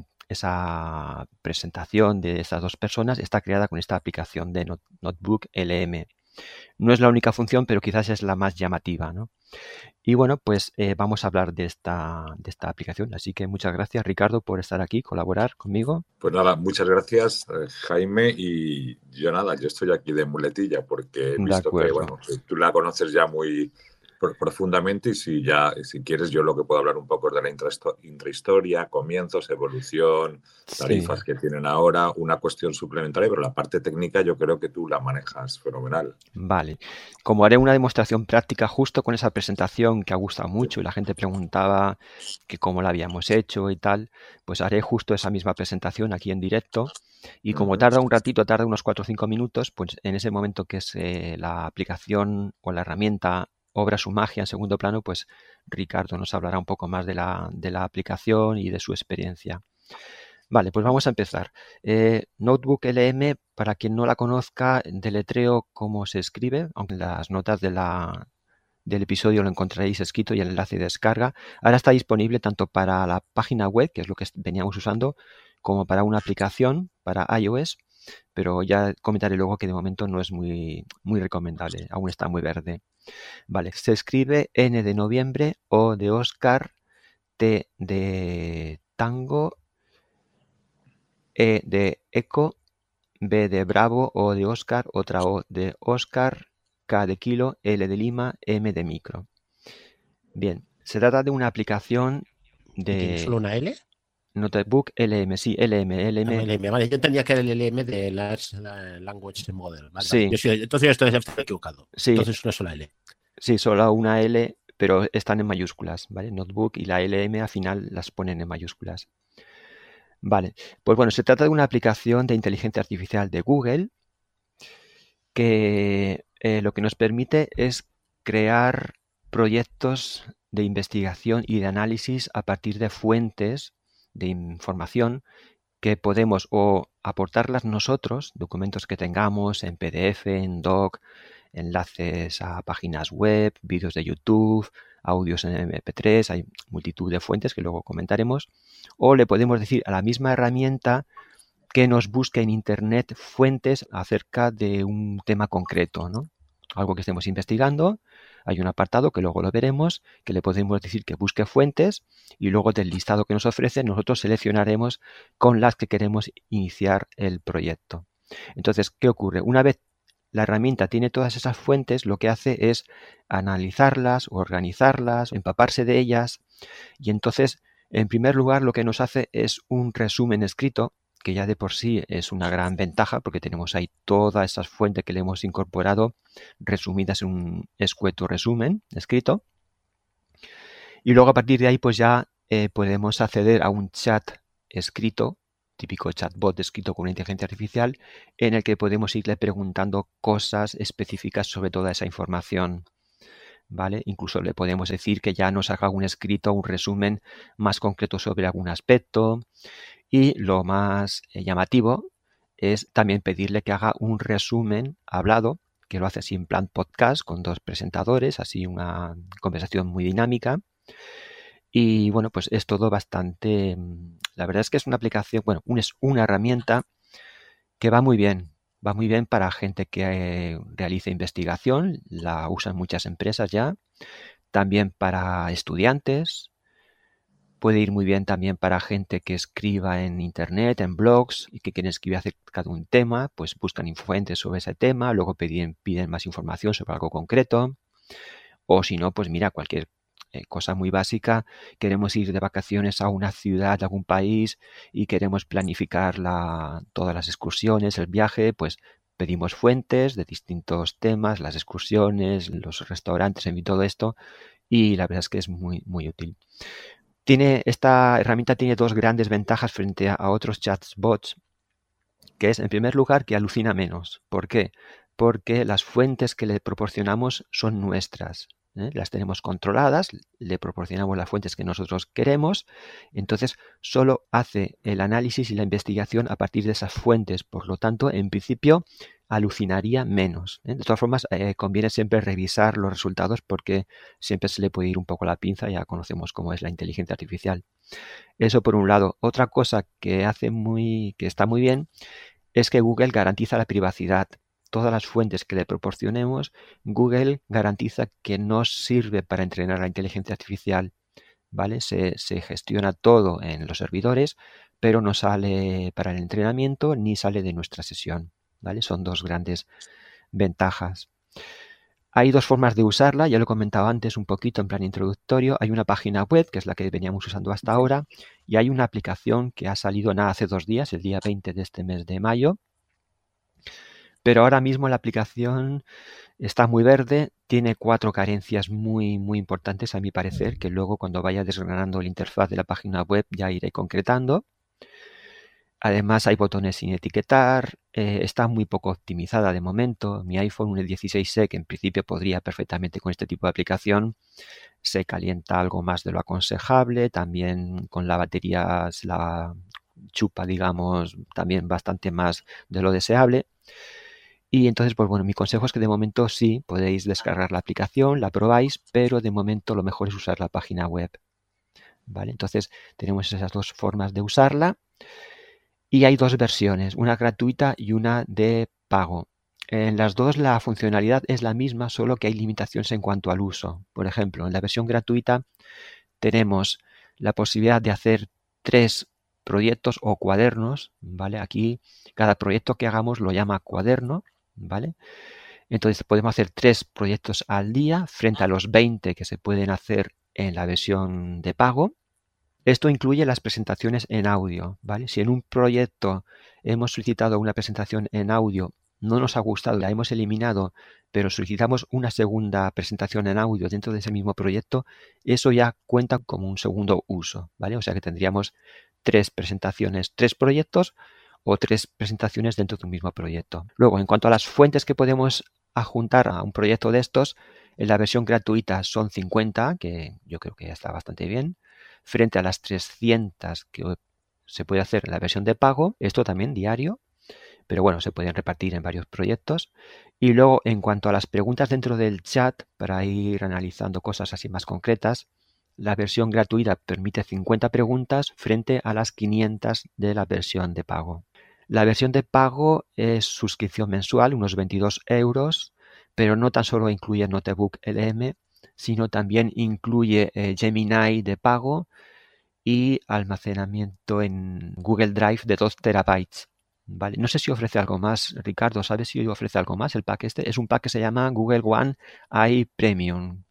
esa presentación de esas dos personas está creada con esta aplicación de Not Notebook L M. No es la única función, pero quizás es la más llamativa, ¿no? Y bueno, pues eh, vamos a hablar de esta, de esta aplicación. Así que muchas gracias, Ricardo, por estar aquí, colaborar conmigo. Pues nada, muchas gracias, eh, Jaime. Y yo nada, yo estoy aquí de muletilla porque he De visto que, acuerdo. bueno, que tú la conoces ya muy pro- profundamente y si ya, si quieres, yo lo que puedo hablar un poco es de la intrahisto- intrahistoria, comienzos, evolución, Sí, tarifas que tienen ahora, una cuestión suplementaria, pero la parte técnica yo creo que tú la manejas fenomenal. vale. Como haré una demostración práctica justo con esa presentación que ha gustado mucho y la gente preguntaba que cómo la habíamos hecho y tal, pues haré justo esa misma presentación aquí en directo. Y como Ujú. tarda un ratito, tarda unos cuatro o cinco minutos, pues en ese momento que se, la aplicación o la herramienta obra su magia en segundo plano, pues Ricardo nos hablará un poco más de la, de la aplicación y de su experiencia. Vale, pues vamos a empezar. Eh, Notebook L M, para quien no la conozca, deletreo cómo se escribe, aunque en las notas de la, del episodio lo encontraréis escrito y el enlace de descarga. Ahora está disponible tanto para la página web, que es lo que veníamos usando, como para una aplicación para iOS, pero ya comentaré luego que de momento no es muy, muy recomendable, aún está muy verde. Vale, se escribe N de noviembre, O de Oscar, T de tango, E de eco, B de bravo, O de Oscar, otra O de Oscar, K de kilo, L de Lima, M de micro. Bien, se trata de una aplicación ¿Y tiene solo de una L? Notebook L M, sí, L M, L Ah, M. L M, vale, yo entendía que era el L M de Large Language Model. Vale, vale. Sí, Yo sí- entonces yo estoy, estoy equivocado. sí, Entonces es una sola L. sí, solo una L, pero están en mayúsculas, ¿vale? Notebook y la L M al final las ponen en mayúsculas. Vale, pues bueno, se trata de una aplicación de inteligencia artificial de Google que eh, lo que nos permite es crear proyectos de investigación y de análisis a partir de fuentes de información que podemos o aportarlas nosotros, documentos que tengamos en P D F, en doc, enlaces a páginas web, vídeos de YouTube, audios en eme pe tres, hay multitud de fuentes que luego comentaremos. O le podemos decir a la misma herramienta que nos busque en Internet fuentes acerca de un tema concreto, ¿no? Algo que estemos investigando. Hay un apartado que luego lo veremos, que le podemos decir que busque fuentes y luego del listado que nos ofrece nosotros seleccionaremos con las que queremos iniciar el proyecto. Entonces, ¿qué ocurre? Una vez la herramienta tiene todas esas fuentes, lo que hace es analizarlas, organizarlas, empaparse de ellas y entonces, en primer lugar, lo que nos hace es un resumen escrito, que ya de por sí es una gran ventaja porque tenemos ahí todas esas fuentes que le hemos incorporado resumidas en un escueto resumen escrito. Y luego a partir de ahí pues ya eh, podemos acceder a un chat escrito, típico chatbot escrito con una inteligencia artificial, en el que podemos irle preguntando cosas específicas sobre toda esa información. ¿Vale? Incluso le podemos decir que ya nos haga un escrito, un resumen más concreto sobre algún aspecto. Y lo más eh, llamativo es también pedirle que haga un resumen hablado, que lo hace así en plan podcast con dos presentadores, así una conversación muy dinámica. Y bueno, pues es todo bastante... La verdad es que es una aplicación, bueno, es una herramienta que va muy bien. Va muy bien para gente que eh, realiza investigación, la usan muchas empresas ya. También para estudiantes. Puede ir muy bien también para gente que escriba en internet, en blogs y que quieren escribir acerca de un tema, pues buscan fuentes sobre ese tema, luego piden, piden más información sobre algo concreto. O si no, pues mira, cualquier eh, cosa muy básica, queremos ir de vacaciones a una ciudad, a algún país y queremos planificar la, todas las excursiones, el viaje, pues pedimos fuentes de distintos temas, las excursiones, los restaurantes, en fin, todo esto, y la verdad es que es muy, muy útil. Tiene, esta herramienta tiene dos grandes ventajas frente a, a otros chatbots, que es, en primer lugar, que alucina menos. ¿Por qué? Porque las fuentes que le proporcionamos son nuestras, ¿eh? Las tenemos controladas, le proporcionamos las fuentes que nosotros queremos, entonces solo hace el análisis y la investigación a partir de esas fuentes. Por lo tanto, en principio, alucinaría menos, ¿eh? De todas formas, eh, conviene siempre revisar los resultados porque siempre se le puede ir un poco la pinza, ya conocemos cómo es la inteligencia artificial. Eso por un lado. Otra cosa que hace muy, que está muy bien es que Google garantiza la privacidad. Todas las fuentes que le proporcionemos, Google garantiza que no sirve para entrenar la inteligencia artificial, ¿vale? Se, se gestiona todo en los servidores, pero no sale para el entrenamiento ni sale de nuestra sesión. ¿Vale? Son dos grandes ventajas. Hay dos formas de usarla, ya lo he comentado antes un poquito en plan introductorio. Hay una página web, que es la que veníamos usando hasta ahora, y hay una aplicación que ha salido nada hace dos días, el día veinte de este mes de mayo. Pero ahora mismo la aplicación está muy verde, tiene cuatro carencias muy, muy importantes a mi parecer, que luego cuando vaya desgranando la interfaz de la página web ya iré concretando. Además hay botones sin etiquetar, eh, está muy poco optimizada de momento. Mi iPhone, un dieciséis E, que en principio podría perfectamente con este tipo de aplicación, se calienta algo más de lo aconsejable. También con la batería se la chupa, digamos, también bastante más de lo deseable. Y entonces, pues bueno, mi consejo es que de momento sí podéis descargar la aplicación, la probáis, pero de momento lo mejor es usar la página web. ¿Vale? Entonces tenemos esas dos formas de usarla. Y hay dos versiones, una gratuita y una de pago. En las dos la funcionalidad es la misma, solo que hay limitaciones en cuanto al uso. Por ejemplo, en la versión gratuita tenemos la posibilidad de hacer tres proyectos o cuadernos, ¿vale? Aquí cada proyecto que hagamos lo llama cuaderno, ¿vale? Entonces podemos hacer tres proyectos al día frente a los veinte que se pueden hacer en la versión de pago. Esto incluye las presentaciones en audio, ¿vale? Si en un proyecto hemos solicitado una presentación en audio, no nos ha gustado, la hemos eliminado, pero solicitamos una segunda presentación en audio dentro de ese mismo proyecto, eso ya cuenta como un segundo uso, ¿vale? O sea que tendríamos tres presentaciones, tres proyectos o tres presentaciones dentro de un mismo proyecto. Luego, en cuanto a las fuentes que podemos adjuntar a un proyecto de estos, en la versión gratuita son cincuenta, que yo creo que ya está bastante bien, frente a las trescientas que se puede hacer en la versión de pago, esto también diario. pero bueno, se pueden repartir en varios proyectos. Y luego, en cuanto a las preguntas dentro del chat, para ir analizando cosas así más concretas, la versión gratuita permite cincuenta preguntas frente a las quinientas de la versión de pago. La versión de pago es suscripción mensual, unos veintidós euros, pero no tan solo incluye Notebook L M, sino también incluye eh, Gemini de pago y almacenamiento en Google Drive de dos terabytes. Vale. No sé si ofrece algo más, Ricardo, ¿sabes si ofrece algo más el pack este? Es un pack que se llama Google One i Premium.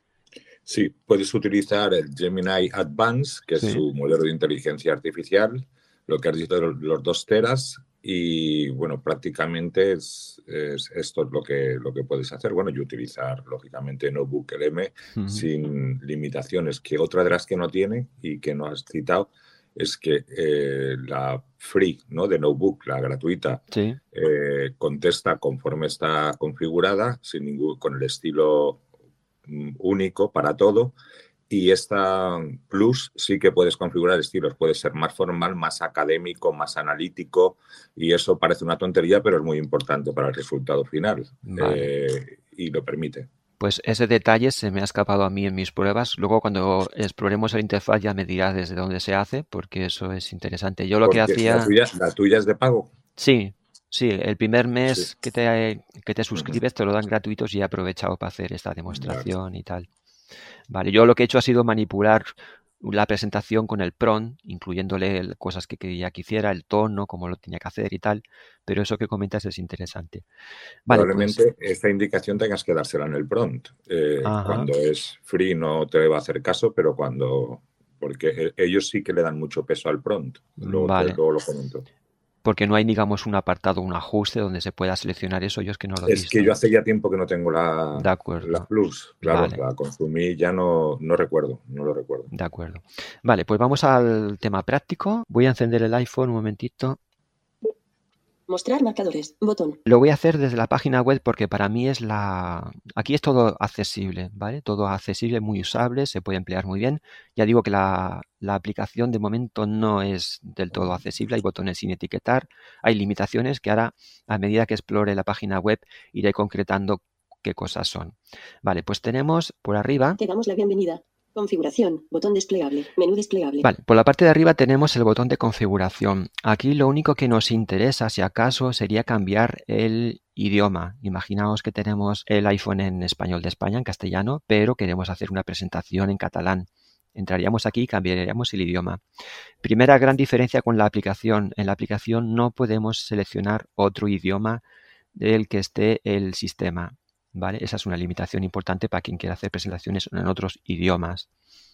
Sí, puedes utilizar el Gemini Advance, que Sí. es su modelo de inteligencia artificial, lo que has dicho de los, los dos teras, y bueno, prácticamente es, es esto es lo que, lo que puedes hacer. Bueno, y utilizar, lógicamente, Notebook L M Ujú. sin limitaciones, que otra de las que no tiene y que no has citado es que eh, la free, ¿no?, de Notebook, la gratuita, Sí. eh, contesta conforme está configurada, sin ningún, con el estilo mm, único para todo. Y esta Plus sí que puedes configurar estilos, puede ser más formal, más académico, más analítico, y eso parece una tontería, pero es muy importante para el resultado final. Vale. Eh, y lo permite. Pues ese detalle se me ha escapado a mí en mis pruebas. Luego cuando exploremos la interfaz ya me dirás desde dónde se hace, porque eso es interesante. Yo lo que Porque la hacía... tuya, la tuya es de pago. Sí, sí, el primer mes Sí. que te, que te Ujú. suscribes te lo dan gratuitos y he aprovechado para hacer esta Vale. demostración y tal. Vale, yo lo que he hecho ha sido manipular la presentación con el prompt, incluyéndole el- cosas que quería que hiciera, el tono, cómo lo tenía que hacer y tal, pero eso que comentas es interesante. Vale, pues, Probablemente esta indicación tengas que dársela en el prompt. Eh, ajá, cuando es free no te va a hacer caso, pero cuando... Porque e- ellos sí que le dan mucho peso al prompt. Luego, te, vale, luego lo comento. porque no hay, digamos, un apartado, un ajuste donde se pueda seleccionar eso, yo es que no lo he Es que visto. yo hace ya tiempo que no tengo la, De la acuerdo, Plus. Claro, vale, la consumí, ya no, no recuerdo, no lo recuerdo. de acuerdo. Vale, pues vamos al tema práctico. Voy a encender el iPhone un momentito. Mostrar marcadores. Botón. Lo voy a hacer desde la página web porque para mí es la... Aquí es todo accesible, ¿vale? Todo accesible, muy usable, se puede emplear muy bien. Ya digo que la, la aplicación de momento no es del todo accesible, hay botones sin etiquetar, hay limitaciones que ahora, a medida que explore la página web, iré concretando qué cosas son. Vale, pues tenemos por arriba... Te damos la bienvenida. Configuración. Botón desplegable. Menú desplegable. Vale, por la parte de arriba tenemos el botón de configuración. Aquí lo único que nos interesa, si acaso, sería cambiar el idioma. Imaginaos que tenemos el iPhone en español de España, en castellano, pero queremos hacer una presentación en catalán. Entraríamos aquí y cambiaríamos el idioma. Primera gran diferencia con la aplicación. En la aplicación no podemos seleccionar otro idioma del que esté el sistema, ¿vale? Esa es una limitación importante para quien quiera hacer presentaciones en otros idiomas.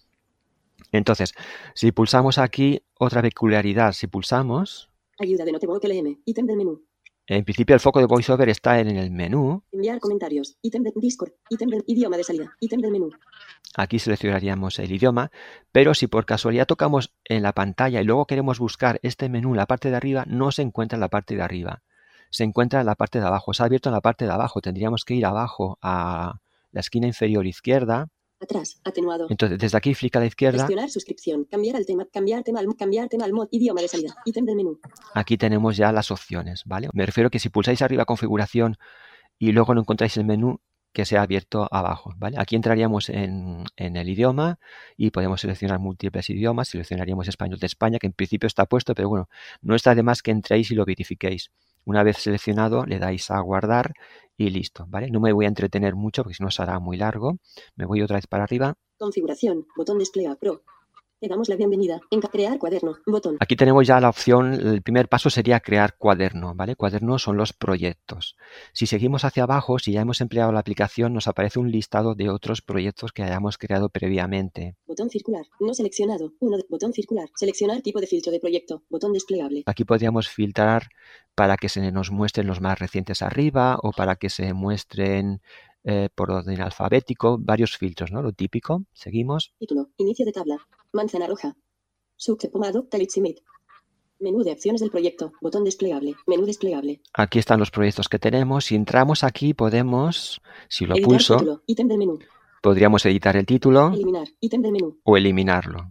Entonces, si pulsamos aquí, otra peculiaridad, si pulsamos, Ayuda de Notebook L M. Ítem del menú. en principio el foco de VoiceOver está en el menú. Enviar comentarios. Ítem de Discord. Ítem del idioma de salida. Ítem del menú. Aquí seleccionaríamos el idioma, pero si por casualidad tocamos en la pantalla y luego queremos buscar este menú en la parte de arriba, no se encuentra en la parte de arriba. Se encuentra en la parte de abajo. Se ha abierto en la parte de abajo. Tendríamos que ir abajo a la esquina inferior izquierda. Atrás. Atenuado. Entonces, desde aquí, flick a la izquierda. Gestionar suscripción. Cambiar al tema. Cambiar tema al cambiar tema al mod. Idioma de salida. Ítem del menú. Aquí tenemos ya las opciones, ¿vale? Me refiero que si pulsáis arriba configuración y luego no encontráis el menú, que se ha abierto abajo, ¿vale? Aquí entraríamos en, en el idioma y podemos seleccionar múltiples idiomas. Seleccionaríamos español de España, que en principio está puesto, pero bueno, no está de más que entréis y lo verifiquéis. Una vez seleccionado, le dais a guardar y listo, ¿vale? No me voy a entretener mucho porque si no será muy largo. Me voy otra vez para arriba. Configuración. Botón despliega Pro. Te damos la bienvenida. En crear cuaderno. Botón. Aquí tenemos ya la opción, el primer paso sería crear cuaderno, ¿vale? Cuaderno son los proyectos. Si seguimos hacia abajo, si ya hemos empleado la aplicación, nos aparece un listado de otros proyectos que hayamos creado previamente. Botón circular. No seleccionado. Uno de, botón circular. Seleccionar tipo de filtro de proyecto. Botón desplegable. Aquí podríamos filtrar para que se nos muestren los más recientes arriba o para que se muestren eh, por orden alfabético, varios filtros, ¿no? Lo típico. Seguimos. Título. Inicio de tabla. Manzana roja. Subpomado. Talitsimit. Menú de acciones del proyecto. Botón desplegable. Menú desplegable. Aquí están los proyectos que tenemos. Si entramos aquí podemos, si lo Editar pulso, título. Ítem del menú. podríamos editar el título Eliminar. Ítem del menú. o eliminarlo.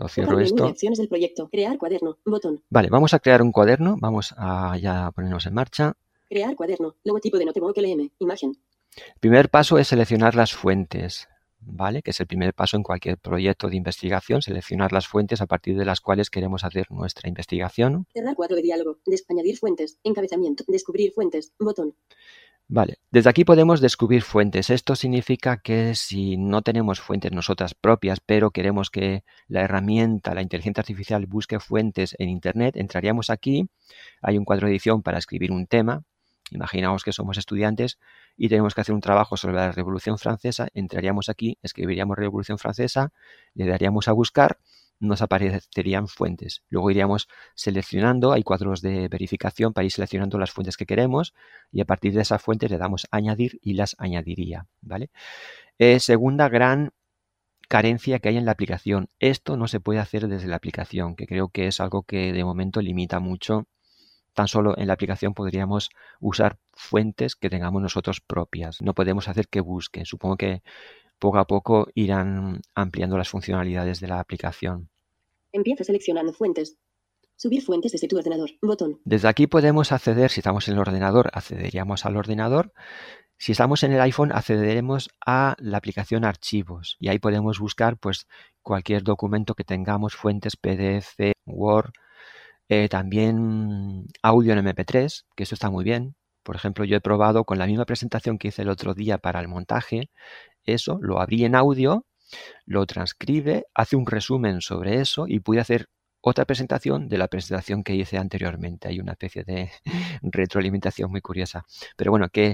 Lo cierro Menú esto. de acciones del proyecto. Crear cuaderno. Botón. Vale, vamos a crear un cuaderno. Vamos a ya ponernos en marcha. Crear cuaderno. Logotipo de Notebook L M. Imagen. El primer paso es seleccionar las fuentes, ¿vale? Que es el primer paso en cualquier proyecto de investigación, seleccionar las fuentes a partir de las cuales queremos hacer nuestra investigación. Cerrar cuadro de diálogo. Des añadir fuentes. Encabezamiento. Descubrir fuentes. Botón. Vale, desde aquí podemos descubrir fuentes. Esto significa que si no tenemos fuentes nosotras propias, pero queremos que la herramienta, la inteligencia artificial, busque fuentes en Internet, entraríamos aquí. Hay un cuadro de edición para escribir un tema. Imaginaos que somos estudiantes y tenemos que hacer un trabajo sobre la Revolución Francesa. Entraríamos aquí, escribiríamos Revolución Francesa, le daríamos a buscar, nos aparecerían fuentes. Luego iríamos seleccionando, hay cuadros de verificación para ir seleccionando las fuentes que queremos y a partir de esas fuentes le damos a añadir y las añadiría, ¿vale? Eh, segunda gran carencia que hay en la aplicación. Esto no se puede hacer desde la aplicación, que creo que es algo que de momento limita mucho. Tan solo en la aplicación podríamos usar fuentes que tengamos nosotros propias. No podemos hacer que busquen. Supongo que poco a poco irán ampliando las funcionalidades de la aplicación. Empieza seleccionando fuentes. Subir fuentes desde tu ordenador. Botón. Desde aquí podemos acceder, si estamos en el ordenador, accederíamos al ordenador. Si estamos en el iPhone, accederemos a la aplicación Archivos. Y ahí podemos buscar pues, cualquier documento que tengamos, fuentes P D F, Word. Eh, también audio en eme pe tres, que eso está muy bien. Por ejemplo, yo he probado con la misma presentación que hice el otro día para el montaje. Eso, lo abrí en audio, lo transcribe, hace un resumen sobre eso y pude hacer otra presentación de la presentación que hice anteriormente. Hay una especie de retroalimentación muy curiosa. Pero bueno, que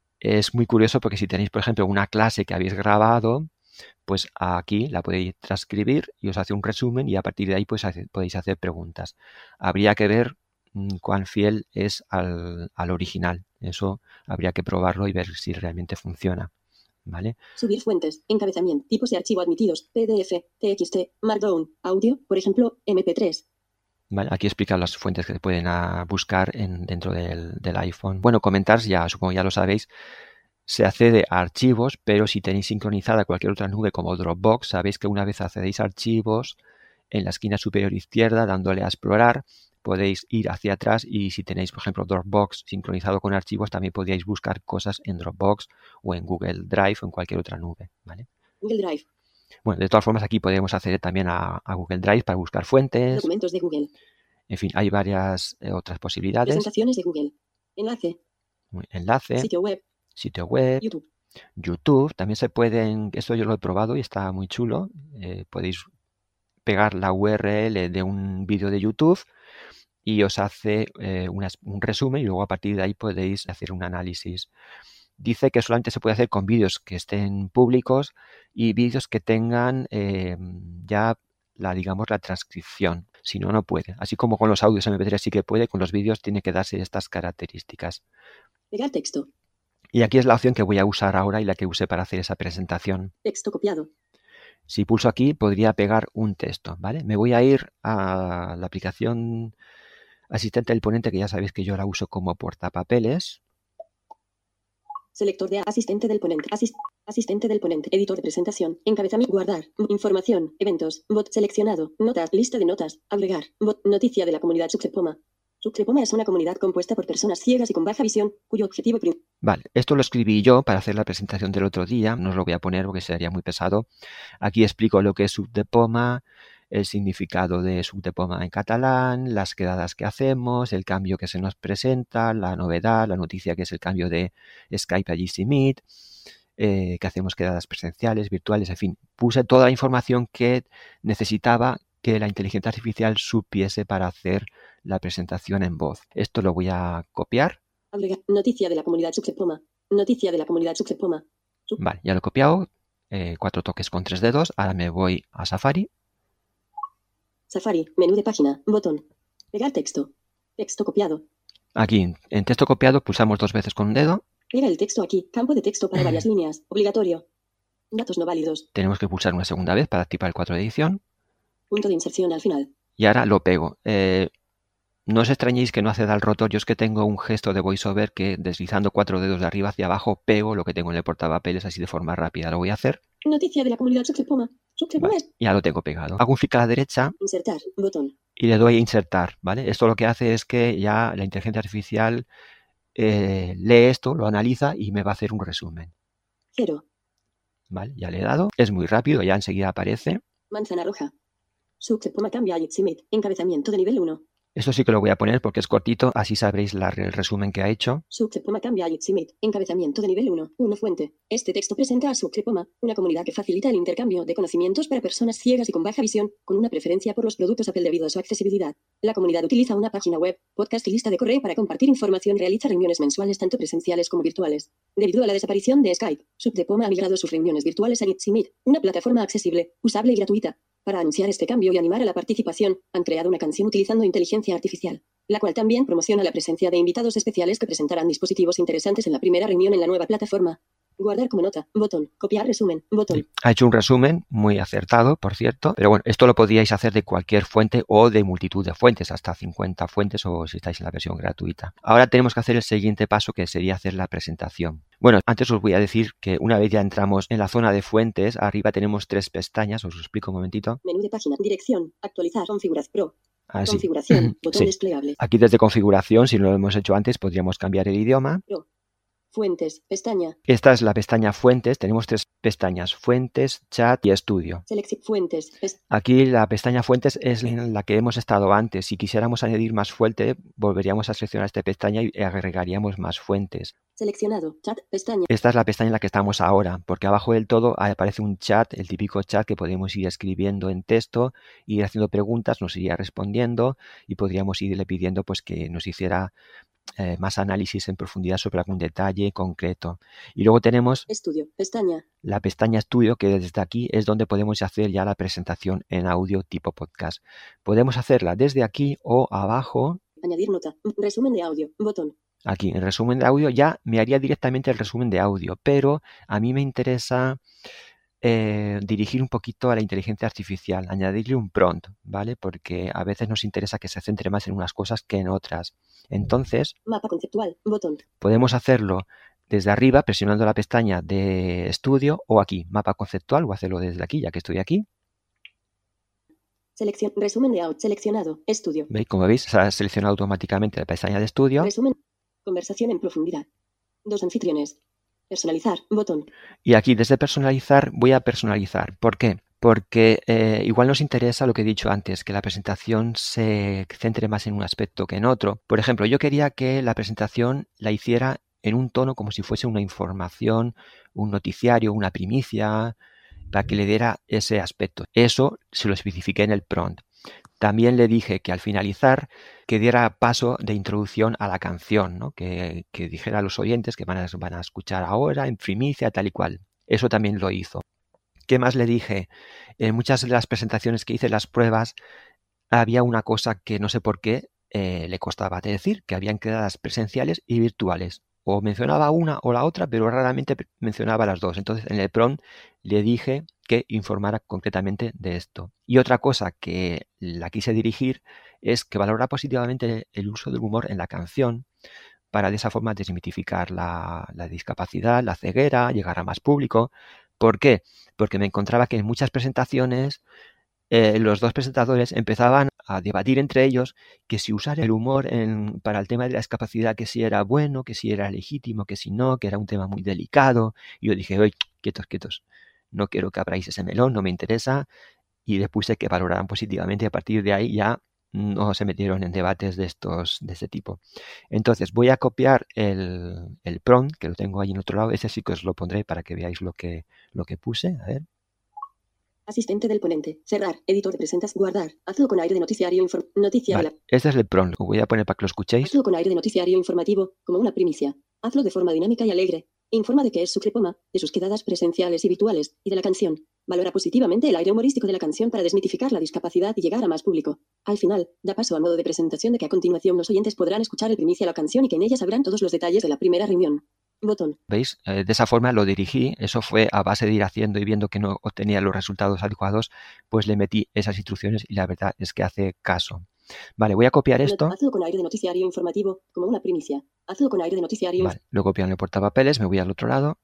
es muy curioso porque si tenéis, por ejemplo, una clase que habéis grabado, pues aquí la podéis transcribir y os hace un resumen y a partir de ahí pues hace, podéis hacer preguntas. Habría que ver mmm, cuán fiel es al, al original. Eso habría que probarlo y ver si realmente funciona. ¿Vale? Subir fuentes. Encabezamiento. Tipos de archivo admitidos. P D F, T X T, Markdown, audio, por ejemplo, eme pe tres. Vale, aquí explica las fuentes que se pueden uh, buscar en, dentro del, del iPhone. Bueno, comentar, ya supongo ya lo sabéis, se accede a archivos, pero si tenéis sincronizada cualquier otra nube como Dropbox, sabéis que una vez accedéis a archivos, en la esquina superior izquierda, dándole a explorar, podéis ir hacia atrás y si tenéis, por ejemplo, Dropbox sincronizado con archivos, también podríais buscar cosas en Dropbox o en Google Drive o en cualquier otra nube, ¿vale? Google Drive. Bueno, de todas formas, aquí podemos acceder también a, a Google Drive para buscar fuentes. Documentos de Google. En fin, hay varias eh, otras posibilidades. Presentaciones de Google. Enlace. Enlace. Sitio web. Sitio web. YouTube. YouTube. También se pueden, esto yo lo he probado y está muy chulo. Eh, podéis pegar la U R L de un vídeo de YouTube y os hace eh, una, un resumen y luego a partir de ahí podéis hacer un análisis. Dice que solamente se puede hacer con vídeos que estén públicos y vídeos que tengan eh, ya la, digamos, la transcripción. Si no, no puede. Así como con los audios eme pe tres sí que puede, con los vídeos tiene que darse estas características. Pegar texto. Y aquí es la opción que voy a usar ahora y la que usé para hacer esa presentación. Texto copiado. Si pulso aquí, podría pegar un texto, ¿vale? Me voy a ir a la aplicación Asistente del Ponente, que ya sabéis que yo la uso como portapapeles. Selector de asistente del ponente. Asist, asistente del ponente. Editor de presentación. Encabezamiento. Guardar. Información. Eventos. Bot seleccionado. Notas. Lista de notas. Agregar. Bot. Noticia de la comunidad Succepoma. Succepoma es una comunidad compuesta por personas ciegas y con baja visión, cuyo objetivo... Vale, esto lo escribí yo para hacer la presentación del otro día. No os lo voy a poner porque sería muy pesado. Aquí explico lo que es Succepoma, el significado de Succepoma en catalán, las quedadas que hacemos, el cambio que se nos presenta, la novedad, la noticia que es el cambio de Skype a G C Meet, eh, que hacemos quedadas presenciales, virtuales, en fin. Puse toda la información que necesitaba que la inteligencia artificial supiese para hacer la presentación en voz. Esto lo voy a copiar. Agregar. Noticia de la comunidad Succepoma. Noticia de la comunidad Succepoma. Suc Vale, ya lo he copiado. Eh, cuatro toques con tres dedos. Ahora me voy a Safari. Safari. Menú de página. Botón. Pegar texto. Texto copiado. Aquí, en texto copiado, pulsamos dos veces con un dedo. Pega el texto aquí. Campo de texto para varias líneas. Obligatorio. Datos no válidos. Tenemos que pulsar una segunda vez para activar el cuadro de edición. Punto de inserción al final. Y ahora lo pego. Eh, No os extrañéis que no acceda al rotor. Yo es que tengo un gesto de VoiceOver que deslizando cuatro dedos de arriba hacia abajo pego lo que tengo en el portapapeles así de forma rápida. Lo voy a hacer. Noticia de la comunidad Succepoma. Succepoma Vale, ya lo tengo pegado. Hago un clic a la derecha. Insertar. Botón. Y le doy a insertar, ¿vale? Esto lo que hace es que ya la inteligencia artificial eh, lee esto, lo analiza y me va a hacer un resumen. Cero. Vale, ya le he dado. Es muy rápido, ya enseguida aparece. Manzana roja. Succepoma cambia a Jitsimit. Encabezamiento de nivel uno. Esto sí que lo voy a poner porque es cortito, así sabréis la, el resumen que ha hecho. Succepoma cambia a Jitsimit. Encabezamiento de nivel uno. Una fuente. Este texto presenta a Succepoma, una comunidad que facilita el intercambio de conocimientos para personas ciegas y con baja visión, con una preferencia por los productos Apple debido a su accesibilidad. La comunidad utiliza una página web, podcast y lista de correo para compartir información. Realiza reuniones mensuales tanto presenciales como virtuales. Debido a la desaparición de Skype, Succepoma ha migrado sus reuniones virtuales a Jitsimit, una plataforma accesible, usable y gratuita. Para anunciar este cambio y animar a la participación, han creado una canción utilizando inteligencia artificial, la cual también promociona la presencia de invitados especiales que presentarán dispositivos interesantes en la primera reunión en la nueva plataforma. Guardar como nota, botón, copiar resumen, botón. Ha hecho un resumen muy acertado, por cierto, pero bueno, esto lo podíais hacer de cualquier fuente o de multitud de fuentes, hasta cincuenta fuentes o si estáis en la versión gratuita. Ahora tenemos que hacer el siguiente paso, que sería hacer la presentación. Bueno, antes os voy a decir que una vez ya entramos en la zona de fuentes, arriba tenemos tres pestañas, os lo explico un momentito. Menú de página, dirección, actualizar, configuración, pro. Ah, sí. Configuración, botón Sí. desplegable. Aquí desde configuración, si no lo hemos hecho antes, podríamos cambiar el idioma. Pro. Fuentes, pestaña. Esta es la pestaña fuentes, tenemos tres pestañas, fuentes, chat y estudio. Selección fuentes. pes- Aquí la pestaña fuentes es en la que hemos estado antes. Si quisiéramos añadir más fuente, volveríamos a seleccionar esta pestaña y agregaríamos más fuentes. Seleccionado. Chat. Pestaña. Esta es la pestaña en la que estamos ahora, porque abajo del todo aparece un chat, el típico chat que podemos ir escribiendo en texto, ir haciendo preguntas, nos iría respondiendo y podríamos irle pidiendo pues que nos hiciera eh, más análisis en profundidad sobre algún detalle concreto. Y luego tenemos Estudio. Pestaña. la pestaña estudio, que desde aquí es donde podemos hacer ya la presentación en audio tipo podcast. Podemos hacerla desde aquí o abajo. Añadir nota. Resumen de audio. Botón. Aquí en resumen de audio ya me haría directamente el resumen de audio, pero a mí me interesa eh, dirigir un poquito a la inteligencia artificial, añadirle un prompt, ¿vale? Porque a veces nos interesa que se centre más en unas cosas que en otras. Entonces, Mapa conceptual. Botón. podemos hacerlo desde arriba presionando la pestaña de estudio o aquí, mapa conceptual, o hacerlo desde aquí, ya que estoy aquí. Selección. Resumen de audio. Seleccionado. Estudio. ¿Veis? Como veis, se ha seleccionado automáticamente la pestaña de estudio. Resumen. Conversación en profundidad. Dos anfitriones. Personalizar. Botón. Y aquí desde personalizar voy a personalizar. ¿Por qué? Porque eh, igual nos interesa lo que he dicho antes, que la presentación se centre más en un aspecto que en otro. Por ejemplo, yo quería que la presentación la hiciera en un tono como si fuese una información, un noticiario, una primicia, para que le diera ese aspecto. Eso se lo especifiqué en el prompt. También le dije que al finalizar que diera paso de introducción a la canción, ¿no? que, que dijera a los oyentes que van a, van a escuchar ahora en primicia, tal y cual. Eso también lo hizo. ¿Qué más le dije? En muchas de las presentaciones que hice, las pruebas, había una cosa que no sé por qué eh, le costaba de decir, que habían quedadas presenciales y virtuales. O mencionaba una o la otra, pero raramente mencionaba las dos. Entonces en el prompt le dije que informara concretamente de esto. Y otra cosa que la quise dirigir es que valora positivamente el uso del humor en la canción para de esa forma desmitificar la, la discapacidad, la ceguera, llegar a más público. ¿Por qué? Porque me encontraba que en muchas presentaciones eh, los dos presentadores empezaban a debatir entre ellos que si usar el humor en, para el tema de la discapacidad, que si era bueno, que si era legítimo, que si no, que era un tema muy delicado. Y yo dije, oye, quietos, quietos, no quiero que abráis ese melón, no me interesa. Y les puse que valoraran positivamente y a partir de ahí ya no se metieron en debates de estos de este tipo. Entonces voy a copiar el, el prompt, que lo tengo ahí en otro lado. Ese sí que os lo pondré para que veáis lo que, lo que puse. A ver. Asistente del ponente. Cerrar. Editor de presentas. Guardar. Hazlo con aire de noticiario. Inform noticia Vale. de la... Este es el prompt. Lo voy a poner para que lo escuchéis. Hazlo con aire de noticiario informativo, como una primicia. Hazlo de forma dinámica y alegre. Informa de qué es Succepoma, de sus quedadas presenciales y virtuales, y de la canción. Valora positivamente el aire humorístico de la canción para desmitificar la discapacidad y llegar a más público. Al final, da paso a modo de presentación de que a continuación los oyentes podrán escuchar el primicia la canción y que en ella sabrán todos los detalles de la primera reunión. Botón. ¿Veis? Eh, de esa forma lo dirigí. Eso fue a base de ir haciendo y viendo que no obtenía los resultados adecuados, pues le metí esas instrucciones y la verdad es que hace caso. Vale, voy a copiar Not- esto. Hazlo con aire de noticiario informativo, como una primicia. Hazlo con aire de noticiario. Vale, lo copio en el portapapeles, me voy al otro lado,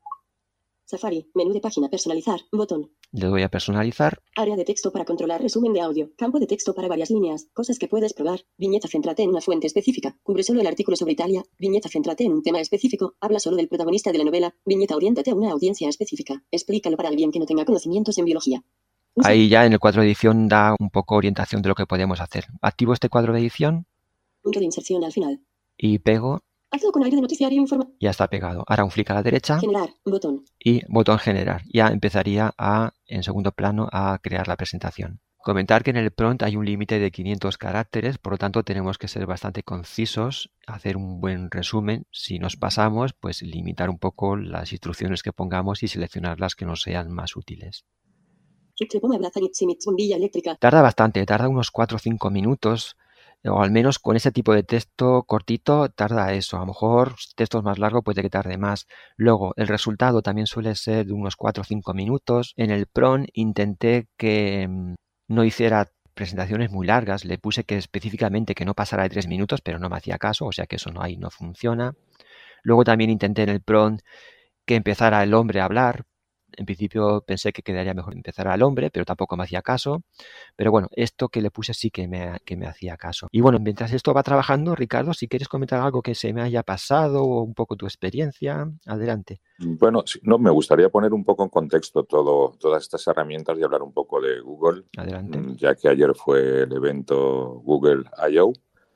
Safari, menú de página, personalizar, botón. le doy a personalizar. Área de texto para controlar resumen de audio. Campo de texto para varias líneas. Cosas que puedes probar. Viñeta, céntrate en una fuente específica. Cubre solo el artículo sobre Italia. Viñeta, céntrate en un tema específico. Habla solo del protagonista de la novela. Viñeta, oriéntate a una audiencia específica. Explícalo para alguien que no tenga conocimientos en biología. Usa- Ahí ya en el cuadro de edición da un poco orientación de lo que podemos hacer. Activo este cuadro de edición Punto de inserción al final. y pego. Hazlo con aire de noticiario informativo. Ya está pegado. Ahora un flick a la derecha Generar, botón. y botón generar. Ya empezaría a, en segundo plano, a crear la presentación. Comentar que en el prompt hay un límite de quinientos caracteres, por lo tanto tenemos que ser bastante concisos, hacer un buen resumen. Si nos pasamos, pues limitar un poco las instrucciones que pongamos y seleccionar las que nos sean más útiles. Sucrepoma Brazanitsimit, bombilla eléctrica. Tarda bastante, tarda unos cuatro o cinco minutos, o al menos con ese tipo de texto cortito tarda eso. A lo mejor textos más largos puede que tarde más. Luego, el resultado también suele ser de unos cuatro o cinco minutos. En el prompt intenté que mm, no hiciera presentaciones muy largas. Le puse que específicamente que no pasara de tres minutos, pero no me hacía caso, o sea que eso no ahí no funciona. Luego también intenté en el prompt que empezara el hombre a hablar. En principio pensé que quedaría mejor empezar al hombre, pero tampoco me hacía caso. Pero bueno, esto que le puse sí que me, que me hacía caso. Y bueno, mientras esto va trabajando, Ricardo, si quieres comentar algo que se me haya pasado o un poco tu experiencia, adelante. Bueno, sí, no, me gustaría poner un poco en contexto todo, todas estas herramientas y hablar un poco de Google, Adelante. mm, ya que ayer fue el evento Google I O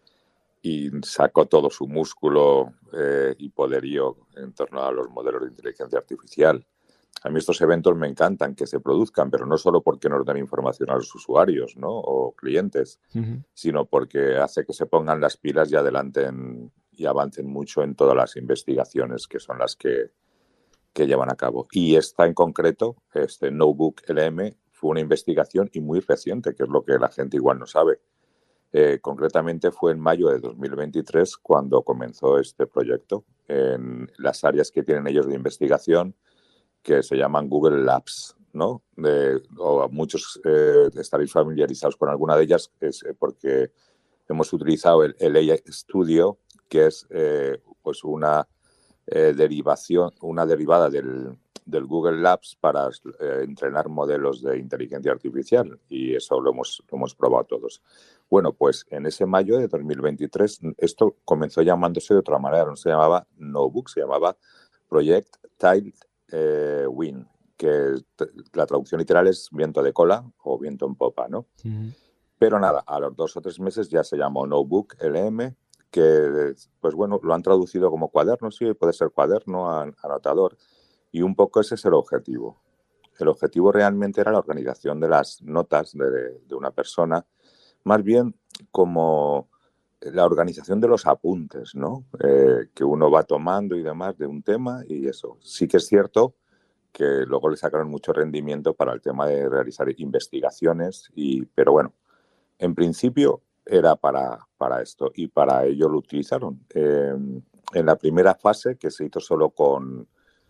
y sacó todo su músculo eh, y poderío en torno a los modelos de inteligencia artificial. A mí estos eventos me encantan que se produzcan, pero no solo porque nos dan información a los usuarios, ¿no? O clientes, Ujú. sino porque hace que se pongan las pilas y adelanten y avancen mucho en todas las investigaciones que son las que, que llevan a cabo. Y esta en concreto, este Notebook L M, fue una investigación y muy reciente, que es lo que la gente igual no sabe. Eh, concretamente fue en mayo de dos mil veintitrés cuando comenzó este proyecto en las áreas que tienen ellos de investigación, que se llaman Google Labs, ¿no? De, o muchos eh, estaréis familiarizados con alguna de ellas, es eh, porque hemos utilizado el, el A I Studio, que es eh, pues una eh, derivación, una derivada del, del Google Labs para eh, entrenar modelos de inteligencia artificial, y eso lo hemos, lo hemos probado todos. Bueno, pues en ese mayo de dos mil veintitrés esto comenzó llamándose de otra manera, no se llamaba Notebook, se llamaba Project Tile Eh, Wind, que la traducción literal es viento de cola o viento en popa, ¿no? Ujú. Pero nada, a los dos o tres meses ya se llamó Notebook L M, que pues bueno, lo han traducido como cuaderno, sí, puede ser cuaderno, an- anotador, y un poco ese es el objetivo. El objetivo realmente era la organización de las notas de, de una persona, más bien como la organización de los apuntes, ¿no? Eh, que uno va tomando y demás de un tema, y eso. Sí que es cierto que luego le sacaron mucho rendimiento para el tema de realizar investigaciones, y, pero bueno, en principio era para, para esto, y para ello lo utilizaron. Eh, en la primera fase, que se hizo solo con,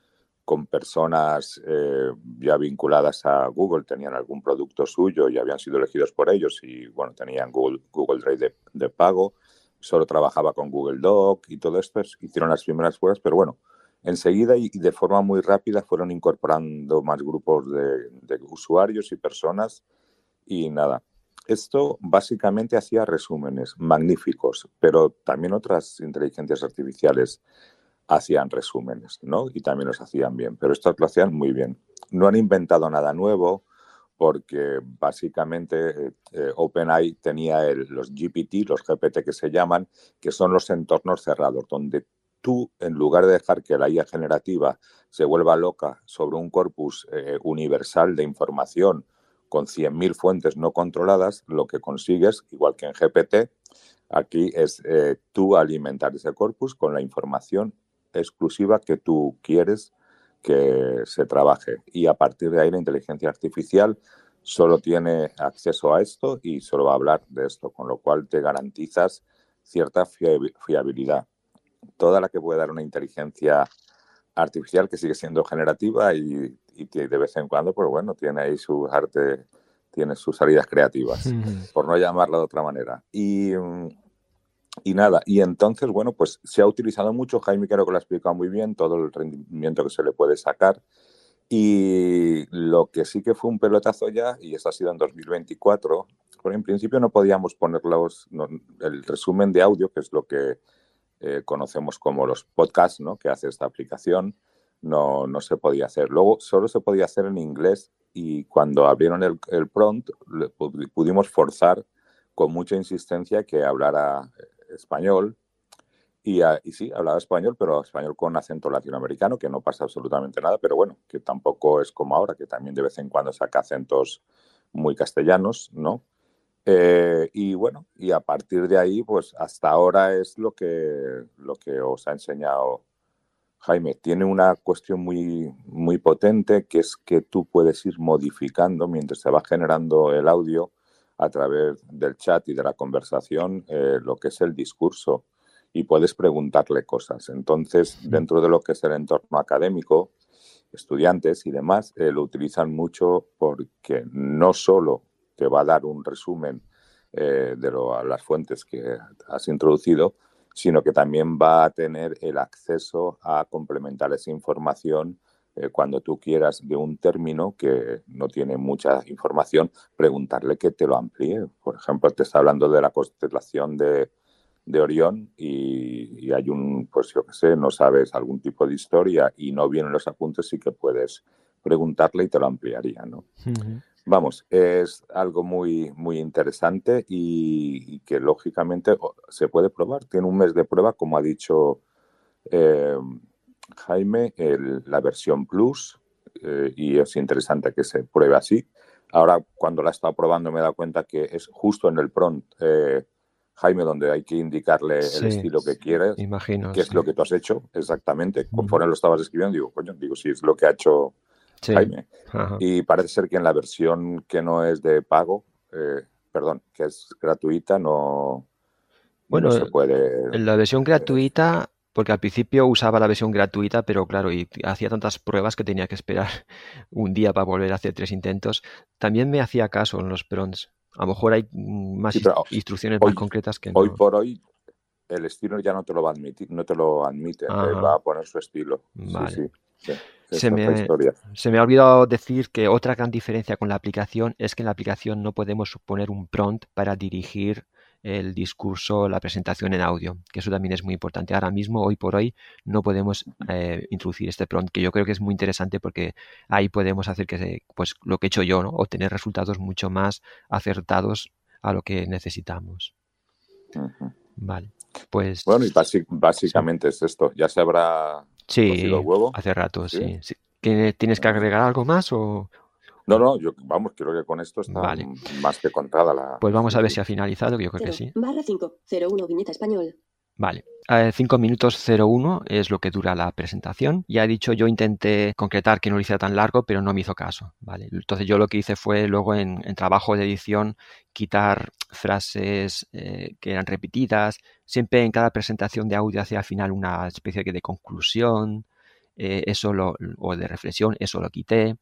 con personas eh, ya vinculadas a Google, tenían algún producto suyo y habían sido elegidos por ellos, y bueno, tenían Google, Google Drive de, de pago, solo trabajaba con Google Doc y todo esto, hicieron las primeras pruebas, pero bueno, enseguida y de forma muy rápida fueron incorporando más grupos de, de usuarios y personas, y nada. Esto básicamente hacía resúmenes magníficos, pero también otras inteligencias artificiales hacían resúmenes, ¿no? Y también los hacían bien, pero estos lo hacían muy bien. No han inventado nada nuevo, porque básicamente eh, OpenAI tenía el, los G P T, los G P T que se llaman, que son los entornos cerrados, donde tú, en lugar de dejar que la I A generativa se vuelva loca sobre un corpus eh, universal de información con cien mil fuentes no controladas, lo que consigues, igual que en G P T, aquí es eh, tú alimentar ese corpus con la información exclusiva que tú quieres que se trabaje, y a partir de ahí la inteligencia artificial solo tiene acceso a esto y solo va a hablar de esto, con lo cual te garantizas cierta fiabilidad. Toda la que puede dar una inteligencia artificial, que sigue siendo generativa y, y de vez en cuando, pues bueno, tiene ahí su arte tiene sus salidas creativas, Ujú. por no llamarla de otra manera. Y, y nada, y entonces, bueno, pues se ha utilizado mucho. Jaime creo que lo ha explicado muy bien, todo el rendimiento que se le puede sacar. Y lo que sí que fue un pelotazo ya, y eso ha sido en dos mil veinticuatro, porque en principio no podíamos poner los, no, el resumen de audio, que es lo que eh, conocemos como los podcasts, ¿no?, que hace esta aplicación, no, no se podía hacer. Luego solo se podía hacer en inglés, y cuando abrieron el, el prompt le pudimos forzar con mucha insistencia que hablara español. Y, y sí, hablaba español, pero español con acento latinoamericano, que no pasa absolutamente nada, pero bueno, que tampoco es como ahora, que también de vez en cuando saca acentos muy castellanos, ¿no? Eh, y bueno, y a partir de ahí, pues hasta ahora es lo que, lo que os ha enseñado Jaime. Tiene una cuestión muy, muy potente, que es que tú puedes ir modificando mientras se va generando el audio a través del chat y de la conversación, eh, lo que es el discurso. Y puedes preguntarle cosas. Entonces, dentro de lo que es el entorno académico, estudiantes y demás, eh, lo utilizan mucho porque no solo te va a dar un resumen eh, de lo, las fuentes que has introducido, sino que también va a tener el acceso a complementar esa información eh, cuando tú quieras de un término que no tiene mucha información, preguntarle que te lo amplíe. Por ejemplo, te está hablando de la constelación de de Orión y, y hay un, pues yo qué sé, no sabes algún tipo de historia y no vienen los apuntes, sí que puedes preguntarle y te lo ampliaría, ¿no? Ujú. Vamos, es algo muy, muy interesante y, y que lógicamente se puede probar. Tiene un mes de prueba, como ha dicho eh, Jaime, el, la versión Plus, eh, y es interesante que se pruebe así. Ahora, cuando la he estado probando, me he dado cuenta que es justo en el prompt, eh, Jaime, donde hay que indicarle Sí, el estilo que quieres, imagino, que es sí. lo que tú has hecho exactamente. Ujú. Conforme lo estabas escribiendo, digo, coño, digo, sí, es lo que ha hecho Sí. Jaime. Ajá. Y parece ser que en la versión que no es de pago, eh, perdón, que es gratuita, no, Bueno, no se puede. en la versión gratuita, porque al principio usaba la versión gratuita, pero claro, y hacía tantas pruebas que tenía que esperar un día para volver a hacer tres intentos. También me hacía caso en los prompts. A lo mejor hay mm, más Sí, ins- pero instrucciones más hoy, concretas que hoy no. por hoy el estilo ya no te lo va a admitir, no te lo admite, eh, va Ajá, a poner su estilo. Sí, vale. sí, sí, Se esa es la me, historia. se me ha olvidado decir que otra gran diferencia con la aplicación es que en la aplicación no podemos poner un prompt para dirigir el discurso, la presentación en audio, que eso también es muy importante. Ahora mismo, hoy por hoy, no podemos eh, introducir este prompt, que yo creo que es muy interesante porque ahí podemos hacer que, se, pues lo que he hecho yo, ¿no? Obtener resultados mucho más acertados a lo que necesitamos. Ujú. Vale, pues Bueno, y basi- sí. básicamente es esto. ¿Ya se habrá cocido Sí, el huevo? hace rato, ¿Sí? sí. sí. ¿Qué- ¿Tienes que agregar algo más o...? No, no, yo, vamos, creo que con esto está Vale. más que contada la... Pues vamos Sí, a ver sí. si ha finalizado, que yo creo que cero sí. barra cinco cero uno viñeta español. Vale. Eh, cinco minutos cero uno es lo que dura la presentación. Ya he dicho, yo intenté concretar que no lo hiciera tan largo, pero no me hizo caso. Vale. Entonces yo lo que hice fue luego en, en trabajo de edición quitar frases eh, que eran repetidas. Siempre en cada presentación de audio hacía al final una especie de conclusión, eh, eso lo, o de reflexión, eso lo quité.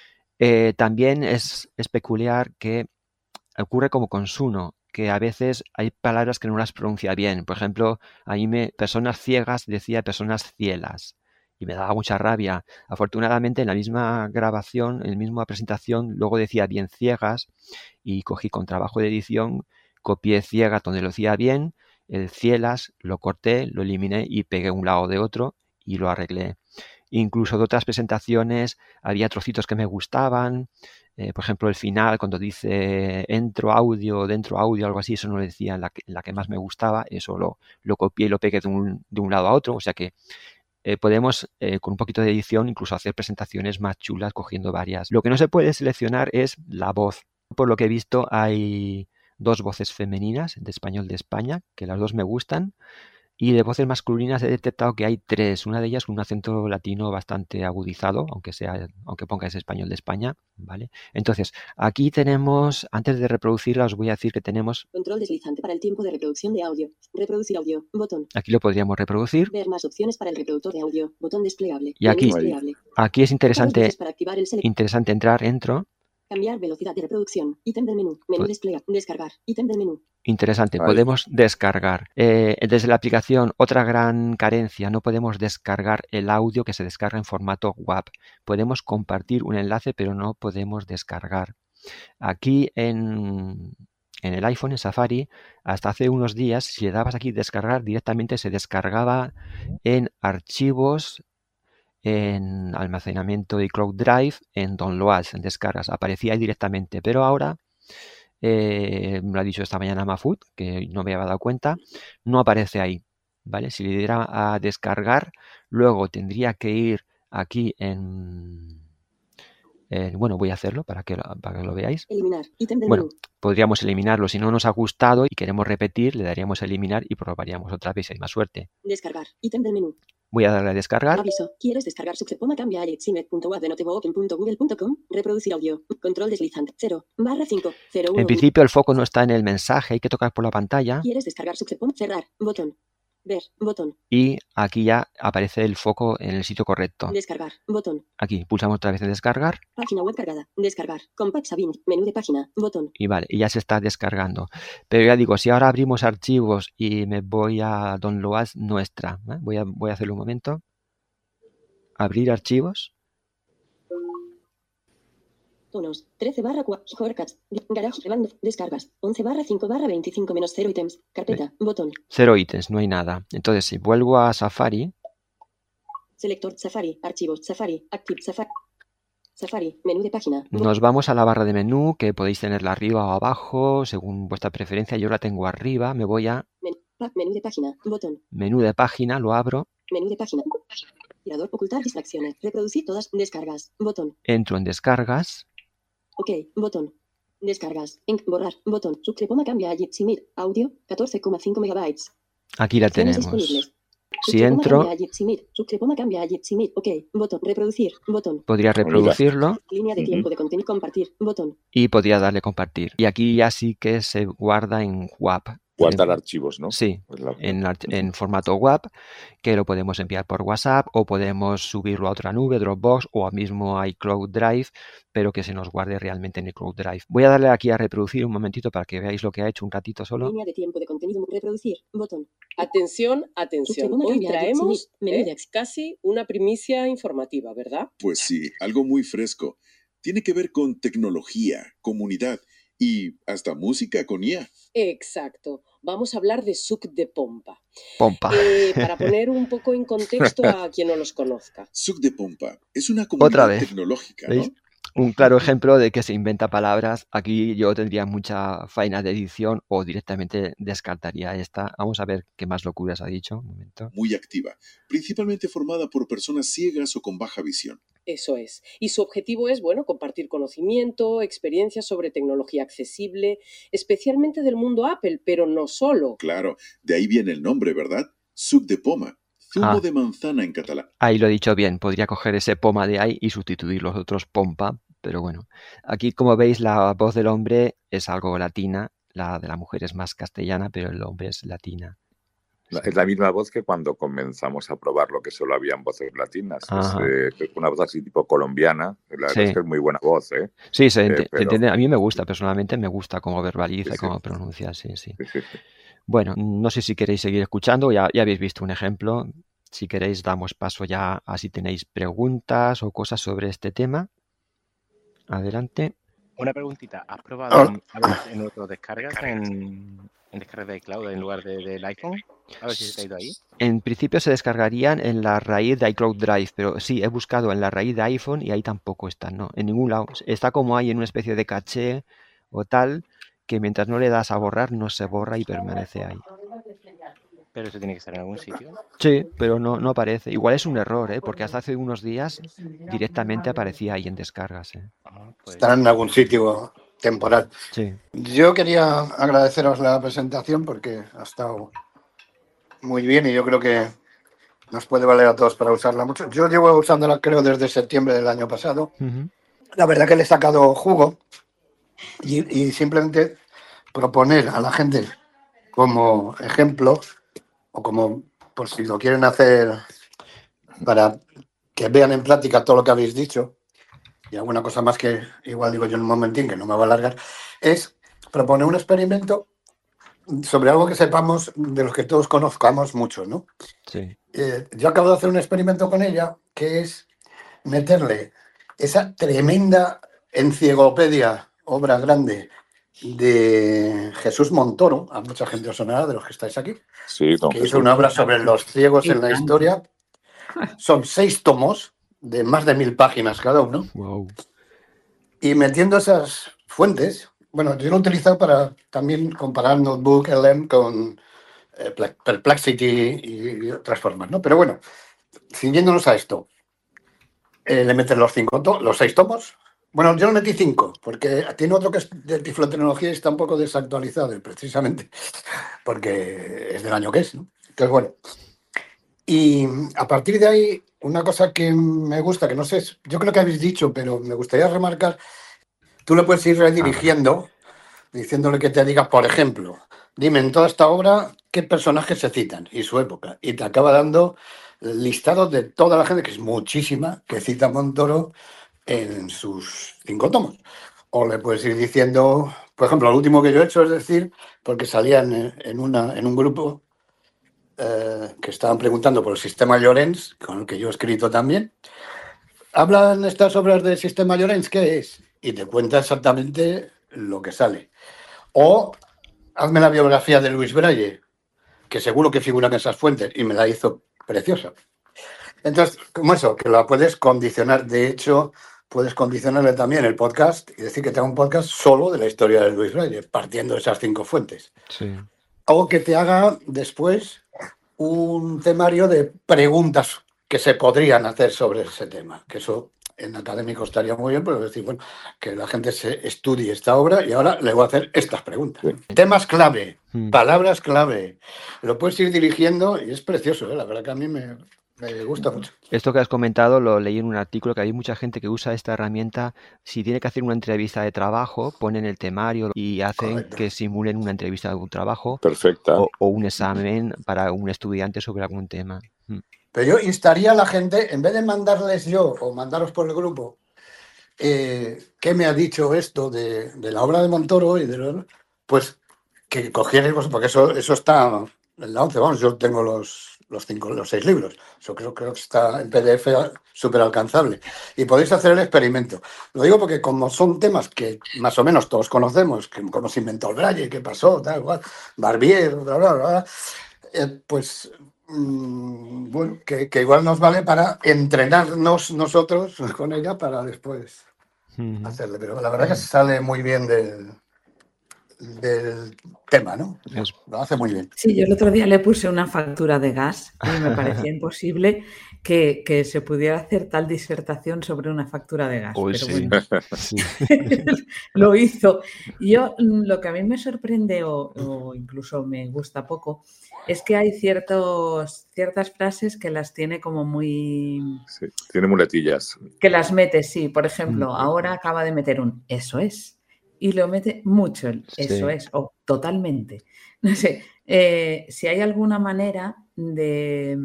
Eh, también es, es peculiar que ocurre como con Suno, que a veces hay palabras que no las pronuncia bien. Por ejemplo, a mí me, personas ciegas decía personas cielas y me daba mucha rabia. Afortunadamente en la misma grabación, en la misma presentación, luego decía bien ciegas y cogí con trabajo de edición, copié ciegas donde lo decía bien, el cielas lo corté, lo eliminé y pegué un lado de otro y lo arreglé. Incluso de otras presentaciones había trocitos que me gustaban. Eh, por ejemplo, el final, cuando dice entro audio, dentro audio, algo así, eso no lo decía en la que, en la que más me gustaba. Eso lo, lo copié y lo pegué de un, de un lado a otro. O sea que eh, podemos, eh, con un poquito de edición, incluso hacer presentaciones más chulas cogiendo varias. Lo que no se puede seleccionar es la voz. Por lo que he visto, hay dos voces femeninas de español de España, que las dos me gustan. Y de voces masculinas he detectado que hay tres, una de ellas con un acento latino bastante agudizado, aunque sea, aunque ponga ese español de España, ¿vale? Entonces, aquí tenemos, antes de reproducirla, os voy a decir que tenemos... Control deslizante para el tiempo de reproducción de audio. Reproducir audio. Botón. Aquí lo podríamos reproducir. Ver más opciones para el reproductor de audio. Botón desplegable. Y aquí, Menú desplegable. aquí es interesante, Para activar el select- interesante entrar, entro, Cambiar velocidad de reproducción. Ítem del menú. Menú Pues- desplegar. Descargar. Ítem del menú. Interesante, Ahí. podemos descargar. Eh, desde la aplicación, otra gran carencia, no podemos descargar el audio que se descarga en formato W A V. Podemos compartir un enlace, pero no podemos descargar. Aquí en, en el iPhone, en Safari, hasta hace unos días, si le dabas aquí descargar, directamente se descargaba en archivos, en almacenamiento y Cloud Drive, en Downloads, en descargas. Aparecía ahí directamente, pero ahora... Eh, me lo ha dicho esta mañana Mafut, que no me había dado cuenta, no aparece ahí, ¿vale? Si le diera a descargar, luego tendría que ir aquí en... en- bueno, voy a hacerlo para que, lo, para que lo veáis. Eliminar. Ítem del Bueno, menú. podríamos eliminarlo. Si no nos ha gustado y queremos repetir, le daríamos a eliminar y probaríamos otra vez si hay más suerte. Descargar. Ítem del menú. Voy a darle a descargar. Aviso. ¿Quieres descargar Succepoma? Cambia a jitsimet punto web de notebook punto google punto com. Reproducir audio. Control deslizante. cero. Barra cinco. cero uno. En principio el foco no está en el mensaje, hay que tocar por la pantalla ¿Quieres descargar Succepoma? Cerrar. Botón. Ver. Botón. y aquí ya aparece el foco en el sitio correcto. Descargar. Botón. Aquí pulsamos otra vez en descargar. Página web cargada. Descargar. Compact Sabine. Menú de página. Botón. Y vale, y ya se está descargando. Pero ya digo, si ahora abrimos archivos y me voy a Downloads nuestra, ¿eh? voy, a, voy a hacerlo un momento. Abrir archivos. Tonos. trece barra cuatro. Shortcuts. Garage. Rebando. Descargas. once barra cinco barra veinticinco menos cero ítems. Carpeta. Botón. Cero ítems, no hay nada. Entonces, si vuelvo a Safari, Selector. Safari. Archivos. Safari. Active. Safari. Safari. Menú de página. nos vamos a la barra de menú, que podéis tenerla arriba o abajo, según vuestra preferencia. Yo la tengo arriba. Me voy a Men- pa- menú de página. Botón. menú de página, lo abro, Menú de página. Tirador. Ocultar distracciones. Reproducir todas. Descargas. Botón. entro en descargas. Ok. Botón. Descargas. En borrar. Botón. Succepoma cambia a Jitsimir. Audio. catorce coma cinco megabytes. Aquí la Opciones tenemos. disponibles. Si Succepoma entro, cambia a Jitsimir. Succepoma cambia a Jitsimir. Ok. Botón. Reproducir. Botón. podría reproducirlo Línea de Ujú. tiempo de compartir. Compartir. Botón. y podría darle compartir. Y aquí ya sí que se guarda en W A V. Guardar archivos, ¿no? Sí, Es la- en, arch- en formato W A V, que lo podemos enviar por WhatsApp o podemos subirlo a otra nube, Dropbox o al mismo iCloud Drive, pero que se nos guarde realmente en el Cloud Drive. Voy a darle aquí a reproducir un momentito para que veáis lo que ha hecho un ratito solo. Línea de tiempo de contenido. Reproducir. Botón. Atención, atención. Succepoma Hoy cambia a traemos Jitsimir. Menú eh, de acceso. casi una primicia informativa, ¿verdad? Pues sí, algo muy fresco. Tiene que ver con tecnología, comunidad y hasta música con I A. Exacto. Vamos a hablar de Succepoma. Pompa. Eh, para poner un poco en contexto a quien no los conozca. Succepoma es una Otra comunidad vez. tecnológica, ¿Veis? ¿no? Un claro ejemplo de que se inventa palabras. Aquí yo tendría mucha faena de edición o directamente descartaría esta. Vamos a ver qué más locuras ha dicho. Un momento. Muy activa, principalmente formada por personas ciegas o con baja visión. Eso es. Y su objetivo es, bueno, compartir conocimiento, experiencias sobre tecnología accesible, especialmente del mundo Apple, pero no solo. Claro, de ahí viene el nombre, ¿verdad? Succepoma, zumo Ah. de manzana en catalán. Ahí lo he dicho bien, podría coger ese poma de ahí y sustituir los otros pompa, pero bueno. Aquí, como veis, la voz del hombre es algo latina, la de la mujer es más castellana, pero el hombre es latina. La- Es la misma voz que cuando comenzamos a probarlo, que solo habían voces latinas. Es Ajá. eh, una voz así tipo colombiana. La verdad Sí. es que es muy buena voz, ¿eh? Sí, se, Eh, ente- se pero- entiende. A mí me gusta, personalmente me gusta cómo verbaliza Sí, y sí. cómo pronuncia, sí, sí. Sí, sí, sí. Bueno, no sé si queréis seguir escuchando, ya, ya habéis visto un ejemplo. Si queréis, damos paso ya a si tenéis preguntas o cosas sobre este tema. Adelante. Una preguntita, ¿has probado Hola. a ver en otro descargas en, en descargas de iCloud en lugar de, del iPhone? A ver si se te ha ido ahí. En principio se descargarían en la raíz de iCloud Drive, pero sí, he buscado en la raíz de iPhone y ahí tampoco están, ¿no? En ningún lado. Está como ahí en una especie de caché o tal, que mientras no le das a borrar, no se borra y permanece ahí. Pero eso tiene que estar en algún sitio. Sí, pero no, no aparece. Igual es un error, ¿eh? Porque hasta hace unos días directamente aparecía ahí en descargas, ¿eh? Ah, pues, Estará en algún sitio temporal. Sí. Yo quería agradeceros la presentación porque ha estado muy bien y yo creo que nos puede valer a todos para usarla mucho. Yo llevo usándola creo desde septiembre del año pasado. Ujú. La verdad que le he sacado jugo y, y simplemente proponer a la gente como ejemplo o como por si lo quieren hacer para que vean en práctica todo lo que habéis dicho, y alguna cosa más que igual digo yo en un momentín, que no me voy a alargar, es proponer un experimento sobre algo que sepamos de los que todos conozcamos mucho, ¿no? Sí. Eh, yo acabo de hacer un experimento con ella, que es meterle esa tremenda enciclopedia, obra grande, de Jesús Montoro, a mucha gente os sonará de los que estáis aquí, Sí, don que hizo Jesús. una obra sobre los ciegos en la historia. Son seis tomos de más de mil páginas cada uno. Wow. Y metiendo esas fuentes, bueno, yo lo he utilizado para también comparar Notebook L M con eh, Perplexity y, y otras formas, ¿no? Pero bueno, siguiéndonos a esto, eh, le meten los cinco to- los seis tomos. Bueno, yo le metí cinco, porque tiene otro que es de tiflotecnología y está un poco desactualizado, precisamente, porque es del año que es, ¿no? Entonces, bueno. Y a partir de ahí, una cosa que me gusta, que no sé, yo creo que habéis dicho, pero me gustaría remarcar, tú le puedes ir redirigiendo, diciéndole que te diga, por ejemplo, dime en toda esta obra qué personajes se citan y su época. Y te acaba dando listados de toda la gente, que es muchísima, que cita Montoro en sus cinco tomos. O le puedes ir diciendo, por ejemplo, lo último que yo he hecho es decir, porque salían en, en, una, en un grupo eh, que estaban preguntando por el sistema Llorens, con el que yo he escrito también. ¿Hablan estas obras del sistema Llorens? ¿Qué es? Y te cuenta exactamente lo que sale. O hazme la biografía de Luis Braille, que seguro que figura en esas fuentes, y me la hizo preciosa. Entonces, como eso, que la puedes condicionar. De hecho, puedes condicionarle también el podcast y decir que tenga un podcast solo de la historia de Luis Braille, partiendo de esas cinco fuentes. Sí. O que te haga después un temario de preguntas que se podrían hacer sobre ese tema, que eso en académico estaría muy bien, pero decir, bueno, que la gente se estudie esta obra y ahora le voy a hacer estas preguntas. Temas clave, Mm. palabras clave, lo puedes ir dirigiendo y es precioso, ¿eh? La verdad que a mí me, me gusta mucho. Esto que has comentado lo leí en un artículo, que hay mucha gente que usa esta herramienta. Si tiene que hacer una entrevista de trabajo, ponen el temario y hacen Correcto. que simulen una entrevista de un trabajo Perfecta. o, o un examen para un estudiante sobre algún tema. Mm. Pero yo instaría a la gente, en vez de mandarles yo o mandaros por el grupo, eh, ¿qué me ha dicho esto de, de la obra de Montoro? Y de lo- pues que cogierais, vos- porque eso, eso está en la once, vamos, yo tengo los, los, cinco, los seis libros, eso creo, creo que está en P D F súper alcanzable. Y podéis hacer el experimento. Lo digo porque como son temas que más o menos todos conocemos, que, cómo se inventó el Braille, qué pasó, tal, cual, Barbier, bla, bla, bla, bla, eh, pues mm, bueno, que, que igual nos vale para entrenarnos nosotros con ella para después Ujú. hacerle. Pero la verdad que sale muy bien del, del tema, ¿no? Es- Lo hace muy bien. Sí, yo el otro día le puse una factura de gas y me parecía imposible que, que se pudiera hacer tal disertación sobre una factura de gas. Uy, Pero sí. bueno, Sí. lo hizo. Yo, mm, lo que a mí me sorprende o, o incluso me gusta poco es que hay ciertos, ciertas frases que las tiene como muy... Sí, tiene muletillas. que las mete, sí. Por Mm. ejemplo, ahora acaba de meter un eso es. Y lo mete mucho el eso Sí. es o totalmente. No sé, eh, si hay alguna manera de,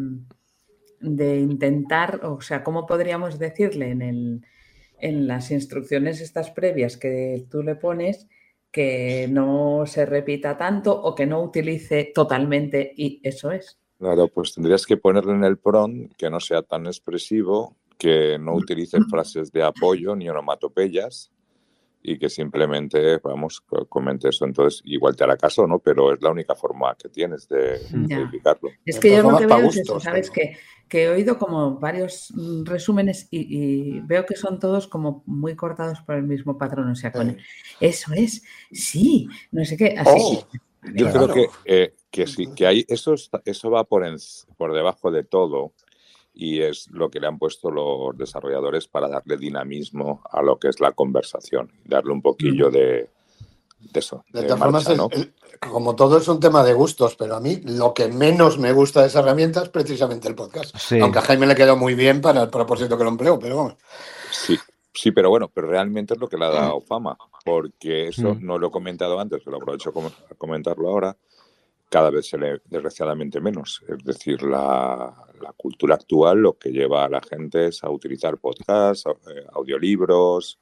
de intentar, o sea, ¿cómo podríamos decirle en, el, en las instrucciones estas previas que tú le pones que no se repita tanto o que no utilice totalmente y eso es? Claro, pues tendrías que ponerle en el prompt que no sea tan expresivo, que no utilice frases de apoyo ni onomatopeyas y que simplemente, vamos, co- comente eso. Entonces, igual te hará caso, ¿no? Pero es la única forma que tienes de Ya. verificarlo. Es De que todas yo lo formas, que para veo es eso, gustos, ¿sabes? pero- Que, que he oído como varios mm, resúmenes y, y veo que son todos como muy cortados por el mismo patrón. O sea, con Eh, eso es, sí, no sé qué, así. oh, Yo Vale, creo claro. que, eh, que sí, que hay, eso, está- eso va por, enc- por debajo de todo y es lo que le han puesto los desarrolladores para darle dinamismo a lo que es la conversación, darle un poquillo Mm. de, de eso, De de todas formas, marcha, es- ¿no? el- como todo es un tema de gustos, pero a mí lo que menos me gusta de esa herramienta es precisamente el podcast. Sí. Aunque a Jaime le quedó muy bien para el propósito que lo empleó, pero vamos. Sí, sí, pero bueno, pero realmente es lo que le ha dado fama, porque eso Mm. no lo he comentado antes, pero aprovecho como- a comentarlo ahora, cada vez se lee desgraciadamente menos. Es decir, la, la cultura actual lo que lleva a la gente es a utilizar podcasts, eh, audiolibros,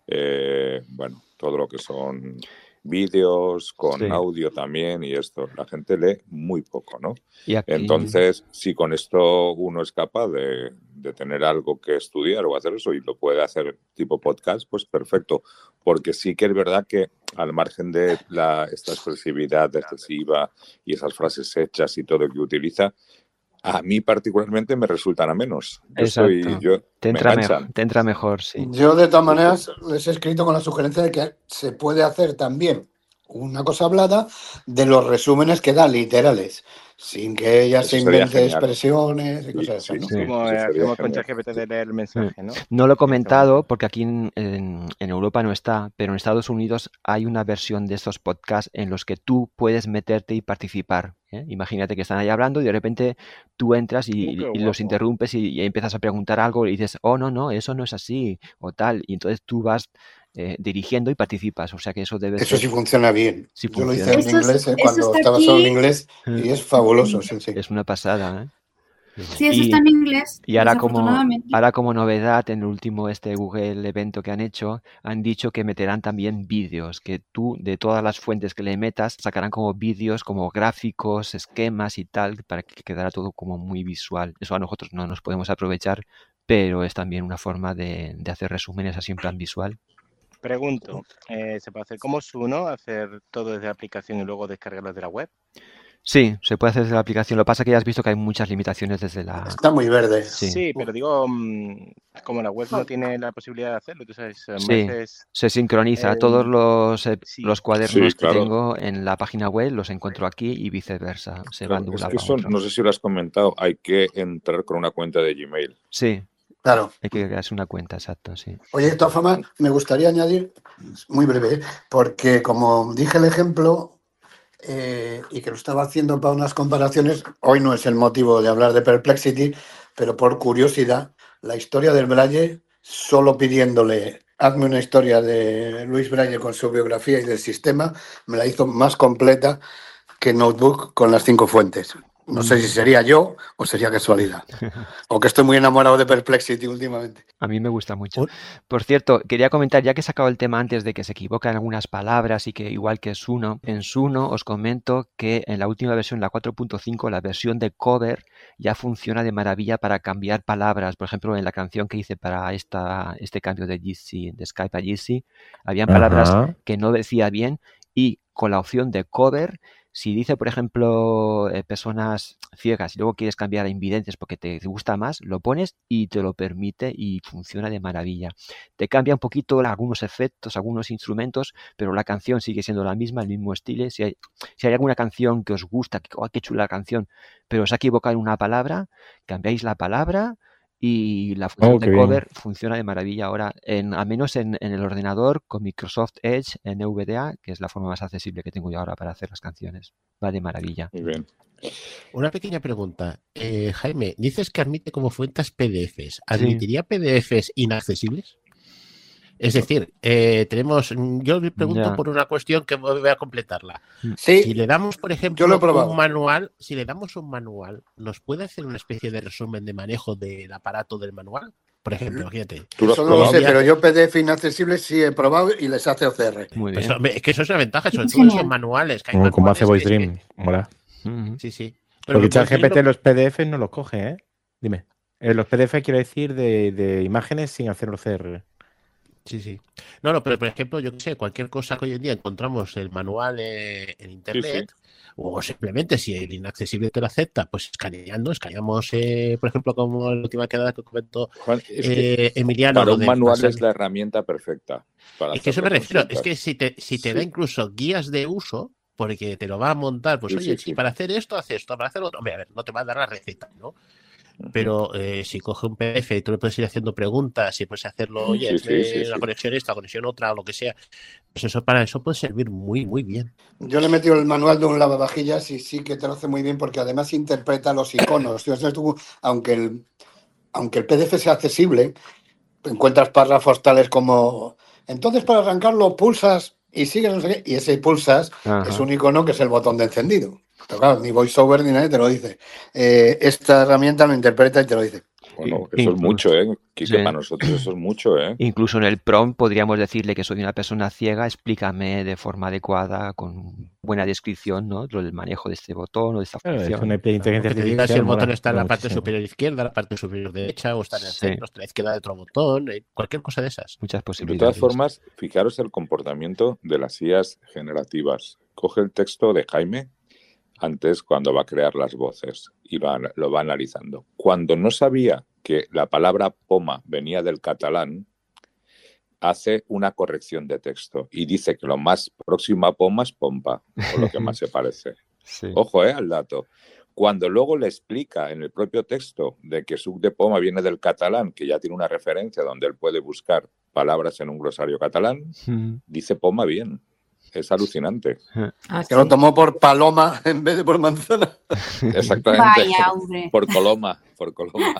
eh, bueno, todo lo que son vídeos con Sí. audio también y esto. La gente lee muy poco, ¿no? Y aquí, Entonces, si con esto uno es capaz de, de tener algo que estudiar o hacer eso y lo puede hacer tipo podcast, pues perfecto. Porque sí que es verdad que al margen de la, esta expresividad excesiva y esas frases hechas y todo que utiliza, a mí particularmente me resultan a menos. Yo soy, exacto. yo, Te me entra, mejor, enganchan. te entra mejor, sí. Yo, de todas maneras, les he escrito con la sugerencia de que se puede hacer también una cosa hablada de los resúmenes que da literales, sin que ella Eso se sería invente genial. expresiones y Sí, cosas sí, así, ¿no? sí, Como eso eh, sería hacemos con genial. ChatGPT de leer el mensaje, ¿no? No lo he Está muy comentado bien. porque aquí en, en- en Europa no está, pero en Estados Unidos hay una versión de estos podcasts en los que tú puedes meterte y participar. ¿eh? Imagínate que están ahí hablando y de repente tú entras Uh, y, qué y los guapo. interrumpes y, y empiezas a preguntar algo y dices, oh, no, no, eso no es así o tal. Y entonces tú vas eh, dirigiendo y participas. O sea que eso debe Eso ser, sí funciona bien. sí Yo lo hice funciona. en Eso, es- inglés, eh, eso cuando está estaba solo en aquí. inglés, y es fabuloso, sí, sí. Es una pasada, ¿eh? Sí, eso está Y, en inglés, y ahora como, desafortunadamente. ahora como novedad en el último este Google evento que han hecho, han dicho que meterán también vídeos, que tú de todas las fuentes que le metas sacarán como vídeos, como gráficos, esquemas y tal, para que quedara todo como muy visual. Eso a nosotros no nos podemos aprovechar, pero es también una forma de, de hacer resúmenes así en plan visual. Pregunto, eh, ¿se puede hacer como Suno, hacer todo desde la aplicación y luego descargarlo de la web? Sí, se puede hacer desde la aplicación. Lo que pasa es que ya has visto que hay muchas limitaciones desde la... Está muy verde. Sí. Sí, pero digo, mm, como la web no tiene la posibilidad de hacerlo, tú sabes, a Sí, veces se sincroniza. el- Todos los, eh, sí, los Sí, cuadernos que claro. tengo en la página web los encuentro aquí y viceversa. Se van Claro, de un es lado que a eso, otro. no sé si lo has comentado, hay que entrar con una cuenta de Gmail. Sí, Claro. hay que crearse una cuenta, exacto, sí. Oye, de todas formas, me gustaría añadir, muy breve, ¿eh? Porque como dije el ejemplo, eh, y que lo estaba haciendo para unas comparaciones, hoy no es el motivo de hablar de Perplexity, pero por curiosidad, la historia del Braille, solo pidiéndole, hazme una historia de Luis Braille con su biografía y del sistema, me la hizo más completa que Notebook con las cinco fuentes. No sé si sería yo o sería casualidad. O que estoy muy enamorado de Perplexity últimamente. A mí me gusta mucho. Por cierto, quería comentar, ya que he sacado el tema antes de que se equivocan algunas palabras y que igual que Suno, en Suno os comento que en la última versión, la cuatro punto cinco, la versión de cover ya funciona de maravilla para cambiar palabras. Por ejemplo, en la canción que hice para esta, este cambio de Jitsi, de Skype a Jitsi, habían palabras Ajá. que no decía bien y con la opción de cover, si dice, por ejemplo, eh, personas ciegas y luego quieres cambiar a invidentes porque te gusta más, lo pones y te lo permite y funciona de maravilla. Te cambia un poquito algunos efectos, algunos instrumentos, pero la canción sigue siendo la misma, el mismo estilo. Si hay, si hay alguna canción que os gusta, que oh, qué chula la canción, pero os ha equivocado en una palabra, cambiáis la palabra y la función Oh, de qué bien. cover funciona de maravilla ahora, en, al menos en, en el ordenador con Microsoft Edge en N V D A, que es la forma más accesible que tengo yo ahora para hacer las canciones. Va de maravilla. Muy bien. Una pequeña pregunta. Eh, Jaime, dices que admite como fuentes P D Fs. Sí. ¿Admitiría P D Fs inaccesibles? Es decir, eh, tenemos, yo le pregunto Ya. por una cuestión que voy a completarla. Sí, Si le damos, por yo lo he ejemplo, probado. un manual, si le damos un manual, ¿nos puede hacer una especie de resumen de manejo del aparato del manual? Por ejemplo, fíjate. ¿Tú lo has Eso no lo sé, probado? pero yo P D F inaccesible sí he probado y les hace O C R. Muy Pues, bien. hombre, es que eso es una ventaja, sobre Es todo en esos genial. manuales. Que hay Como, como hace manuales Voice que es que- Dream. Mola. Ujú. Sí, sí. Pero Porque los Voice Dream ChatGPT lo- los P D Fs no los coge, ¿eh? Dime. Eh, los P D F quiero decir de, de imágenes sin hacer O C R. Sí, sí. No, no, pero por ejemplo, yo qué sé, cualquier cosa que hoy en día encontramos el manual eh, en internet, o simplemente si el inaccesible te lo acepta, pues escaneando, escaneamos, eh, por ejemplo, como la última quedada que comentó Juan, es que eh, Emiliano. para lo un de manual pasar- es la herramienta perfecta. Para Es que eso me hacer las refiero, es consultas. que si te, si te Sí. da incluso guías de uso, porque te lo va a montar, pues Sí, oye, sí, si sí. para hacer esto, hace esto, para hacer otro, hombre, a ver, no te va a dar la receta, ¿no? Pero eh, si coge un P D F y tú le puedes ir haciendo preguntas y puedes hacerlo, oye, Sí, hazme sí, sí, la sí. conexión esta, la conexión otra, o lo que sea, pues eso para eso puede servir muy, muy bien. Yo le he metido el manual de un lavavajillas y sí que te lo hace muy bien porque además interpreta los iconos. Entonces tú, aunque el, aunque el P D F sea accesible, encuentras párrafos tales como, entonces para arrancarlo pulsas y sigues, no sé qué, y ese pulsas, Ajá. es un icono que es el botón de encendido. Pero claro, ni VoiceOver ni nadie te lo dice. Eh, esta herramienta lo interpreta y te lo dice. Bueno, eso es mucho, ¿eh? Quique, Sí. para nosotros eso es mucho, ¿eh? Incluso en el prompt podríamos decirle que soy una persona ciega, explícame de forma adecuada, con buena descripción, ¿no? Lo del manejo de este botón o de esta Claro, es función. una inteligencia Que te diga si artificial. el botón mola, está en mola la parte muchísimo. superior izquierda, la parte superior derecha, o está en el Sí. centro, está a la izquierda de otro botón, eh, cualquier cosa de esas. Muchas De todas posibilidades. formas, fijaros el comportamiento de las I As generativas. Coge el texto de Jaime antes cuando va a crear las voces y va, lo va analizando. Cuando no sabía que la palabra poma venía del catalán, hace una corrección de texto y dice que lo más próximo a poma es pompa, o lo que más se parece. Sí. Ojo, eh, al dato. Cuando luego le explica en el propio texto de que suc de poma viene del catalán, que ya tiene una referencia donde él puede buscar palabras en un glosario catalán, Mm. dice poma bien. Es alucinante. Ah, Que lo sí. tomó por paloma en vez de por manzana. Exactamente. Vaya, hombre. Por Coloma, por Coloma.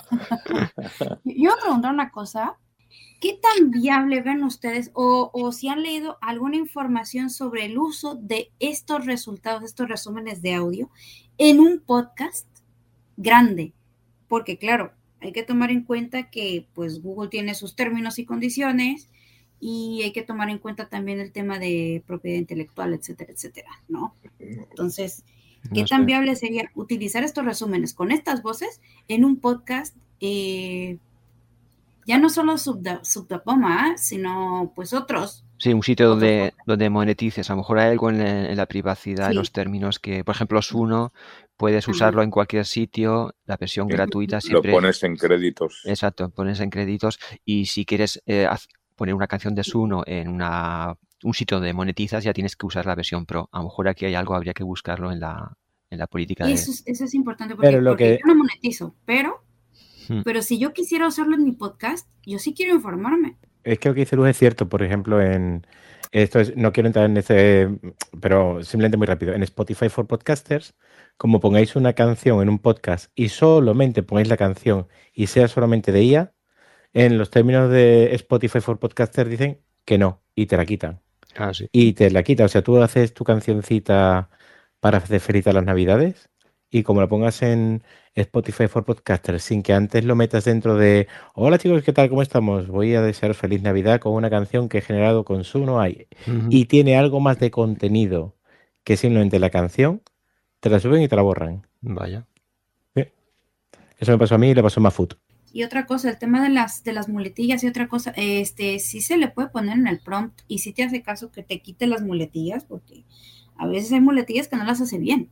Yo voy a preguntar una cosa. ¿Qué tan viable ven ustedes o, o si han leído alguna información sobre el uso de estos resultados, estos resúmenes de audio en un podcast grande? Porque claro, hay que tomar en cuenta que pues Google tiene sus términos y condiciones y hay que tomar en cuenta también el tema de propiedad intelectual, etcétera, etcétera, ¿no? Entonces, ¿qué No tan sé. viable sería utilizar estos resúmenes con estas voces en un podcast? Eh, ya no solo Subda, Subdapoma, ¿eh? Sino pues otros. Sí, un sitio Otros donde, donde monetices. A lo mejor hay algo en, la- en la privacidad, en Sí. los términos que, por ejemplo, Suno, puedes Ajá. usarlo en cualquier sitio, la versión gratuita Lo siempre. pones en créditos. Exacto, pones en créditos y si quieres eh, haz- poner una canción de Suno en una, un sitio donde monetizas, ya tienes que usar la versión Pro. A lo mejor aquí hay algo, habría que buscarlo en la, en la política de... Eso es, eso es importante porque, Pero lo porque que- yo no monetizo, pero, Hmm. pero si yo quisiera usarlo en mi podcast, yo sí quiero informarme. Es que lo que dice Luz es cierto, por ejemplo, en esto es, no quiero entrar en ese, pero simplemente muy rápido. En Spotify for Podcasters, como pongáis una canción en un podcast y solamente pongáis la canción y sea solamente de I A, en los términos de Spotify for Podcasters dicen que no y te la quitan. Ah, sí. Y te la quitan. O sea, tú haces tu cancioncita para hacer feliz a las Navidades y como la pongas en Spotify for Podcasters sin que antes lo metas dentro de hola chicos, ¿qué tal? ¿Cómo estamos? Voy a desear feliz Navidad con una canción que he generado con Suno hay Ujú. y tiene algo más de contenido que simplemente la canción, te la suben y te la borran. Vaya. Sí. Eso me pasó a mí y le pasó a Mafut. Y otra cosa, el tema de las, de las muletillas y otra cosa, este, sí se le puede poner en el prompt y sí te hace caso que te quite las muletillas porque a veces hay muletillas que no las hace bien.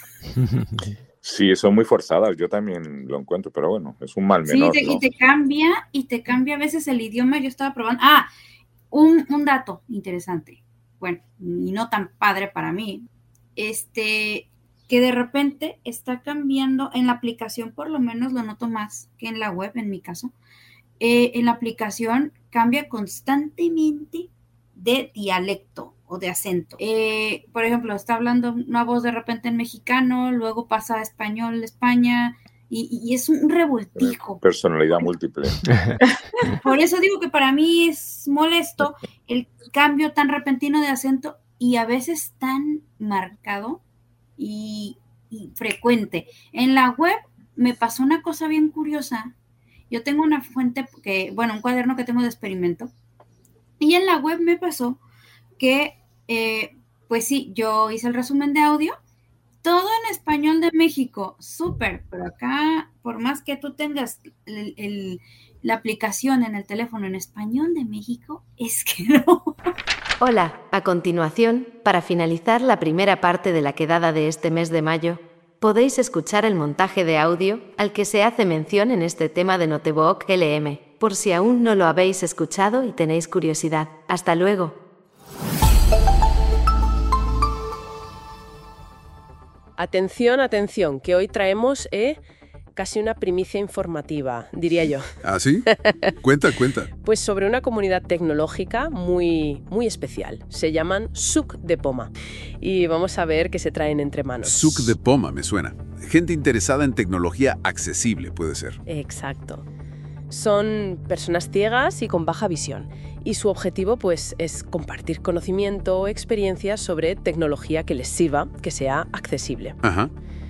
Sí, son muy forzadas. Yo también lo encuentro, pero bueno, es un mal Sí, menor, te- ¿no? y te cambia, y te cambia a veces el idioma. Yo estaba probando. Ah, un, un dato interesante. Bueno, y no tan padre para mí. Este, que de repente está cambiando en la aplicación, por lo menos lo noto más que en la web, en mi caso. Eh, en la aplicación cambia constantemente de dialecto o de acento. Eh, por ejemplo, está hablando una voz de repente en mexicano, luego pasa a español, España, y, y es un revoltijo. Personalidad múltiple. Por eso digo que para mí es molesto el cambio tan repentino de acento y a veces tan marcado y, y frecuente. En la web me pasó una cosa bien curiosa. Yo tengo una fuente, que, bueno, un cuaderno que tengo de experimento, y en la web me pasó que, eh, pues sí, yo hice el resumen de audio, todo en español de México, súper, pero acá, por más que tú tengas el, el, la aplicación en el teléfono en español de México, es que no. Hola, a continuación, para finalizar la primera parte de la quedada de este mes de mayo, podéis escuchar el montaje de audio al que se hace mención en este tema de Notebook L M, por si aún no lo habéis escuchado y tenéis curiosidad. Hasta luego. Atención, atención, que hoy traemos eh, casi una primicia informativa, diría yo. ¿Ah, sí? Cuenta, cuenta. Pues sobre una comunidad tecnológica muy, muy especial. Se llaman suc de poma. Y vamos a ver qué se traen entre manos. Suc de poma, me suena. Gente interesada en tecnología accesible, puede ser. Exacto. Son personas ciegas y con baja visión. y su objetivo pues, es compartir conocimiento o experiencias sobre tecnología que les sirva, que sea accesible. Ajá.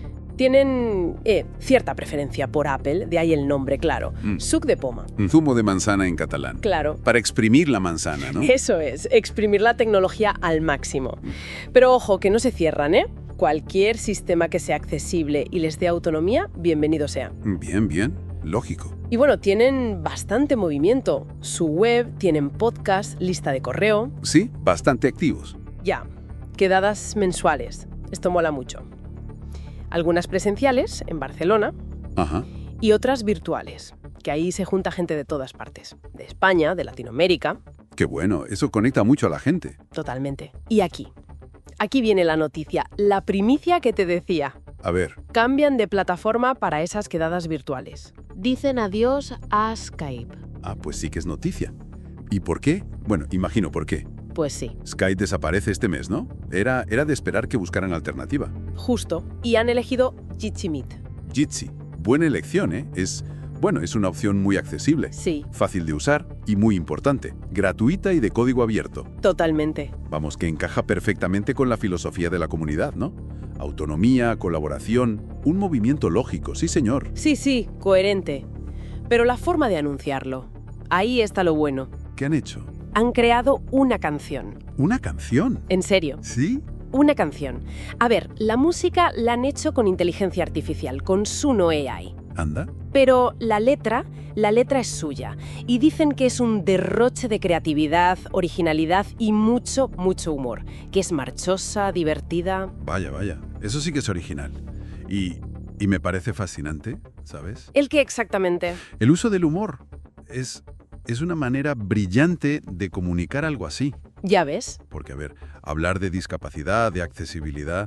Tienen eh, cierta preferencia por Apple, de ahí el nombre, claro. Mm. Suc de poma. Un zumo de manzana en catalán. Claro. Para exprimir la manzana, ¿no? Eso es, exprimir la tecnología al máximo. Pero ojo, que no se cierran, ¿eh? Cualquier sistema que sea accesible y les dé autonomía, bienvenido sea. Bien, bien. Lógico. Y bueno, tienen bastante movimiento. Su web, tienen podcast, lista de correo. Sí, bastante activos. Ya, quedadas mensuales. Esto mola mucho. Algunas presenciales, en Barcelona, Ajá. y otras virtuales, que ahí se junta gente de todas partes. De España, de Latinoamérica. Qué bueno, eso conecta mucho a la gente. Totalmente. Y aquí. Aquí viene la noticia, la primicia que te decía. A ver. Cambian de plataforma para esas quedadas virtuales. Dicen adiós a Skype. Ah, pues sí que es noticia. ¿Y por qué? Bueno, imagino por qué. Pues sí. Skype desaparece este mes, ¿no? Era, era de esperar que buscaran alternativa. Justo. Y han elegido Jitsi Meet. Jitsi. Buena elección, ¿eh? Es, bueno, es una opción muy accesible. Sí. Fácil de usar y muy importante. Gratuita y de código abierto. Totalmente. Vamos, que encaja perfectamente con la filosofía de la comunidad, ¿no? Autonomía, colaboración, un movimiento lógico, sí señor. Sí, sí, coherente. Pero la forma de anunciarlo, ahí está lo bueno. ¿Qué han hecho? Han creado una canción. ¿Una canción? ¿En serio? ¿Sí? Una canción. A ver, la música la han hecho con inteligencia artificial, con Suno A I. ¿Anda? Pero la letra, la letra es suya. Y dicen que es un derroche de creatividad, originalidad y mucho, mucho humor. Que es marchosa, divertida. Vaya, vaya. Eso sí que es original. Y, y me parece fascinante, ¿sabes? ¿El qué exactamente? El uso del humor. Es, es una manera brillante de comunicar algo así. Ya ves. Porque, a ver, hablar de discapacidad, de accesibilidad,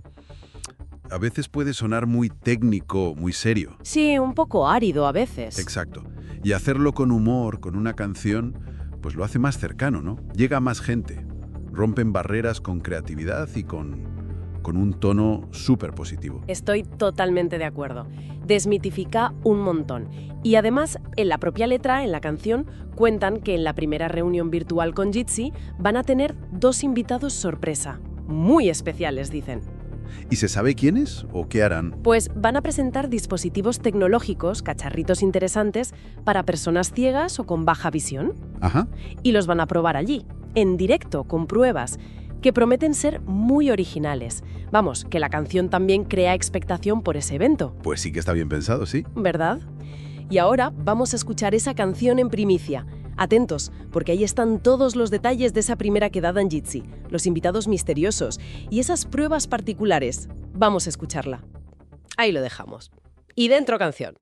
a veces puede sonar muy técnico, muy serio. Sí, un poco árido a veces. Exacto. Y hacerlo con humor, con una canción, pues lo hace más cercano, ¿no? Llega a más gente. Rompen barreras con creatividad y con, con un tono súper positivo. Estoy totalmente de acuerdo. Desmitifica un montón. Y además, en la propia letra, en la canción, cuentan que en la primera reunión virtual con Jitsi van a tener dos invitados sorpresa. Muy especiales, dicen. ¿Y se sabe quiénes o qué harán? Pues van a presentar dispositivos tecnológicos, cacharritos interesantes, para personas ciegas o con baja visión. Ajá. Y los van a probar allí, en directo, con pruebas, que prometen ser muy originales. Vamos, que la canción también crea expectación por ese evento. Pues sí que está bien pensado, sí. ¿Verdad? Y ahora vamos a escuchar esa canción en primicia. Atentos, porque ahí están todos los detalles de esa primera quedada en Jitsi, los invitados misteriosos y esas pruebas particulares. Vamos a escucharla. Ahí lo dejamos. Y dentro canción.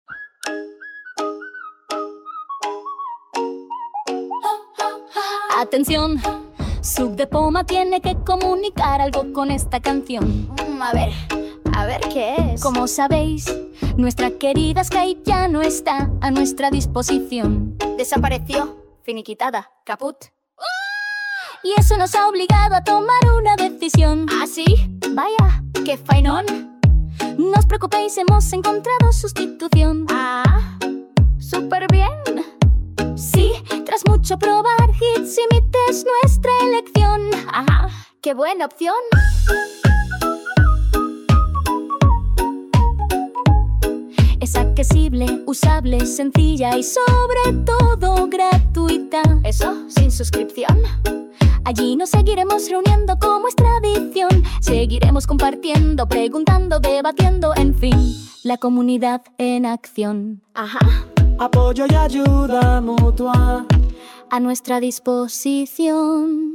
Atención, Suc de Poma tiene que comunicar algo con esta canción. A ver, a ver qué es. Como sabéis, nuestra querida Skype ya no está a nuestra disposición. Desapareció, finiquitada, caput. Y eso nos ha obligado a tomar una decisión. ¿Ah, sí? Vaya, qué faenón. No os preocupéis, hemos encontrado sustitución. Ah, súper bien. Sí, tras mucho probar, Jitsi Meet es nuestra elección. Ajá, qué buena opción. Es accesible, usable, sencilla y sobre todo gratuita. ¿Eso? ¿Sin suscripción? Allí nos seguiremos reuniendo como es tradición. Seguiremos compartiendo, preguntando, debatiendo, en fin, la comunidad en acción. Ajá. Apoyo y ayuda mutua a nuestra disposición.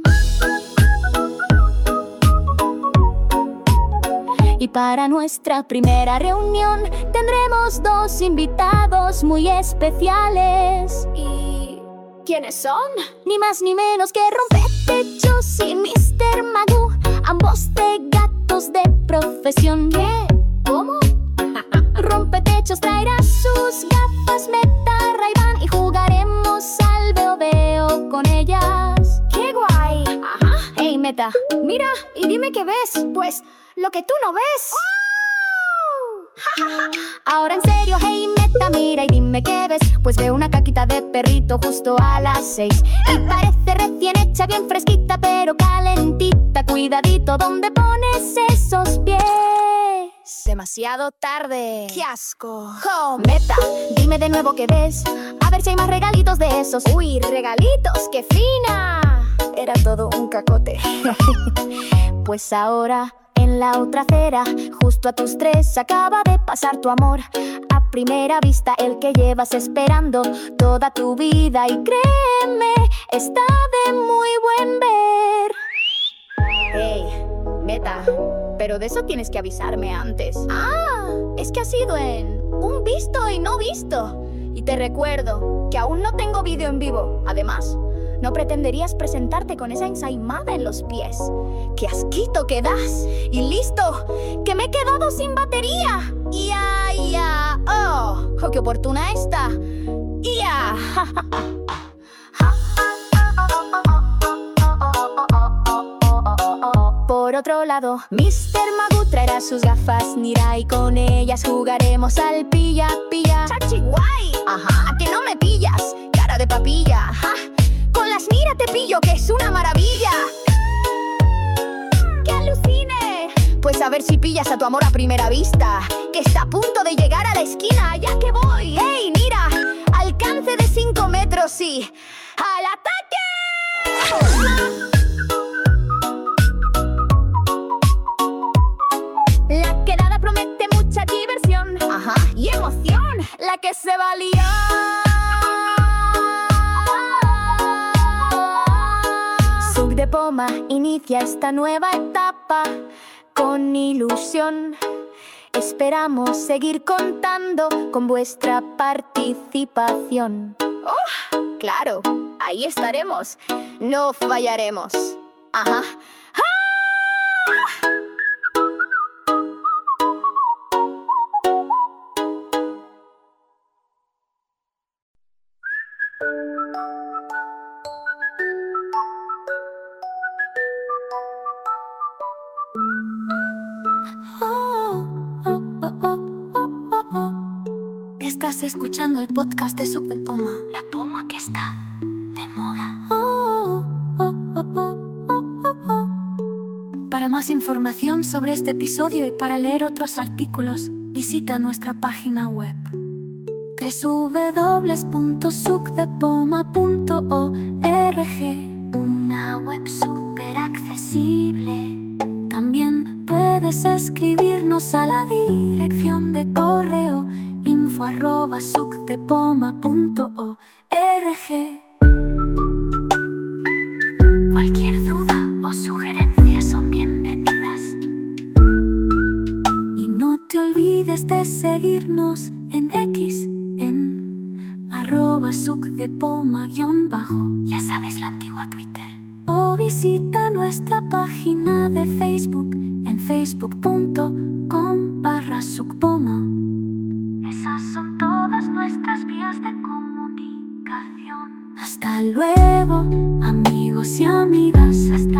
Y para nuestra primera reunión tendremos dos invitados muy especiales. ¿Y quiénes son? Ni más ni menos que Rompetechos y mister Magoo, ambos de gatos de profesión. ¿Qué? ¿Cómo? Rompetechos traerá sus gafas Meta Ray-Ban y jugaremos al veo veo con ellas. ¡Qué guay! Ajá. Hey, Meta. Mira y dime qué ves. Pues lo que tú no ves. Ahora en serio, hey Meta, mira y dime qué ves. Pues veo una caquita de perrito justo a las seis. Y parece recién hecha, bien fresquita, pero calentita. Cuidadito, ¿dónde pones esos pies? Demasiado tarde. ¡Qué asco! Oh, Meta, dime de nuevo qué ves. A ver si hay más regalitos de esos. Uy, regalitos, qué fina. Era todo un cacote. Pues ahora en la otra acera, justo a tus tres, acaba de pasar tu amor. A primera vista, el que llevas esperando toda tu vida. Y créeme, está de muy buen ver. Hey, Meta, pero de eso tienes que avisarme antes. Ah, es que ha sido en un visto y no visto. Y te recuerdo que aún no tengo vídeo en vivo. Además, no pretenderías presentarte con esa ensaimada en los pies. ¡Qué asquito que das! Y listo, que me he quedado sin batería. ¡Ya, ya! ¡Oh! oh ¡Qué oportuna esta! ¡Ya! Por otro lado, mister Magoo traerá sus gafas Nira y con ellas jugaremos al pilla-pilla. ¡Chachi, guay! Ajá, ¿a que no me pillas? Cara de papilla. ¡Ja! Con las Nira te pillo, que es una maravilla. ¡Que alucine! Pues a ver si pillas a tu amor a primera vista, que está a punto de llegar a la esquina. ¡Ya que voy! ¡Hey, Nira! Alcance de cinco metros y... ¡al ataque! La quedada promete mucha diversión. Ajá, y emoción, la que se va a liar. Suc de Poma inicia esta nueva etapa con ilusión. Esperamos seguir contando con vuestra participación. ¡Oh! Claro, ahí estaremos, no fallaremos. Ajá. ¡Ah! Estás escuchando el podcast de Suc de Poma. La poma que está de moda. Para más información sobre este episodio y para leer otros artículos, visita nuestra página web doble u doble u doble u punto suc de poma punto org. Una web súper accesible. También puedes escribirnos a la dirección de correo info arroba suc de poma punto org. Cualquier duda o sugerencia son bienvenidas. Y no te olvides de seguirnos en X, en arroba suc de poma guión bajo. Ya sabes, la antigua Twitter. O visita nuestra página de Facebook en facebook punto com barra sucpoma. Esas son todas nuestras vías de comunicación. Hasta luego, amigos y amigas. Hasta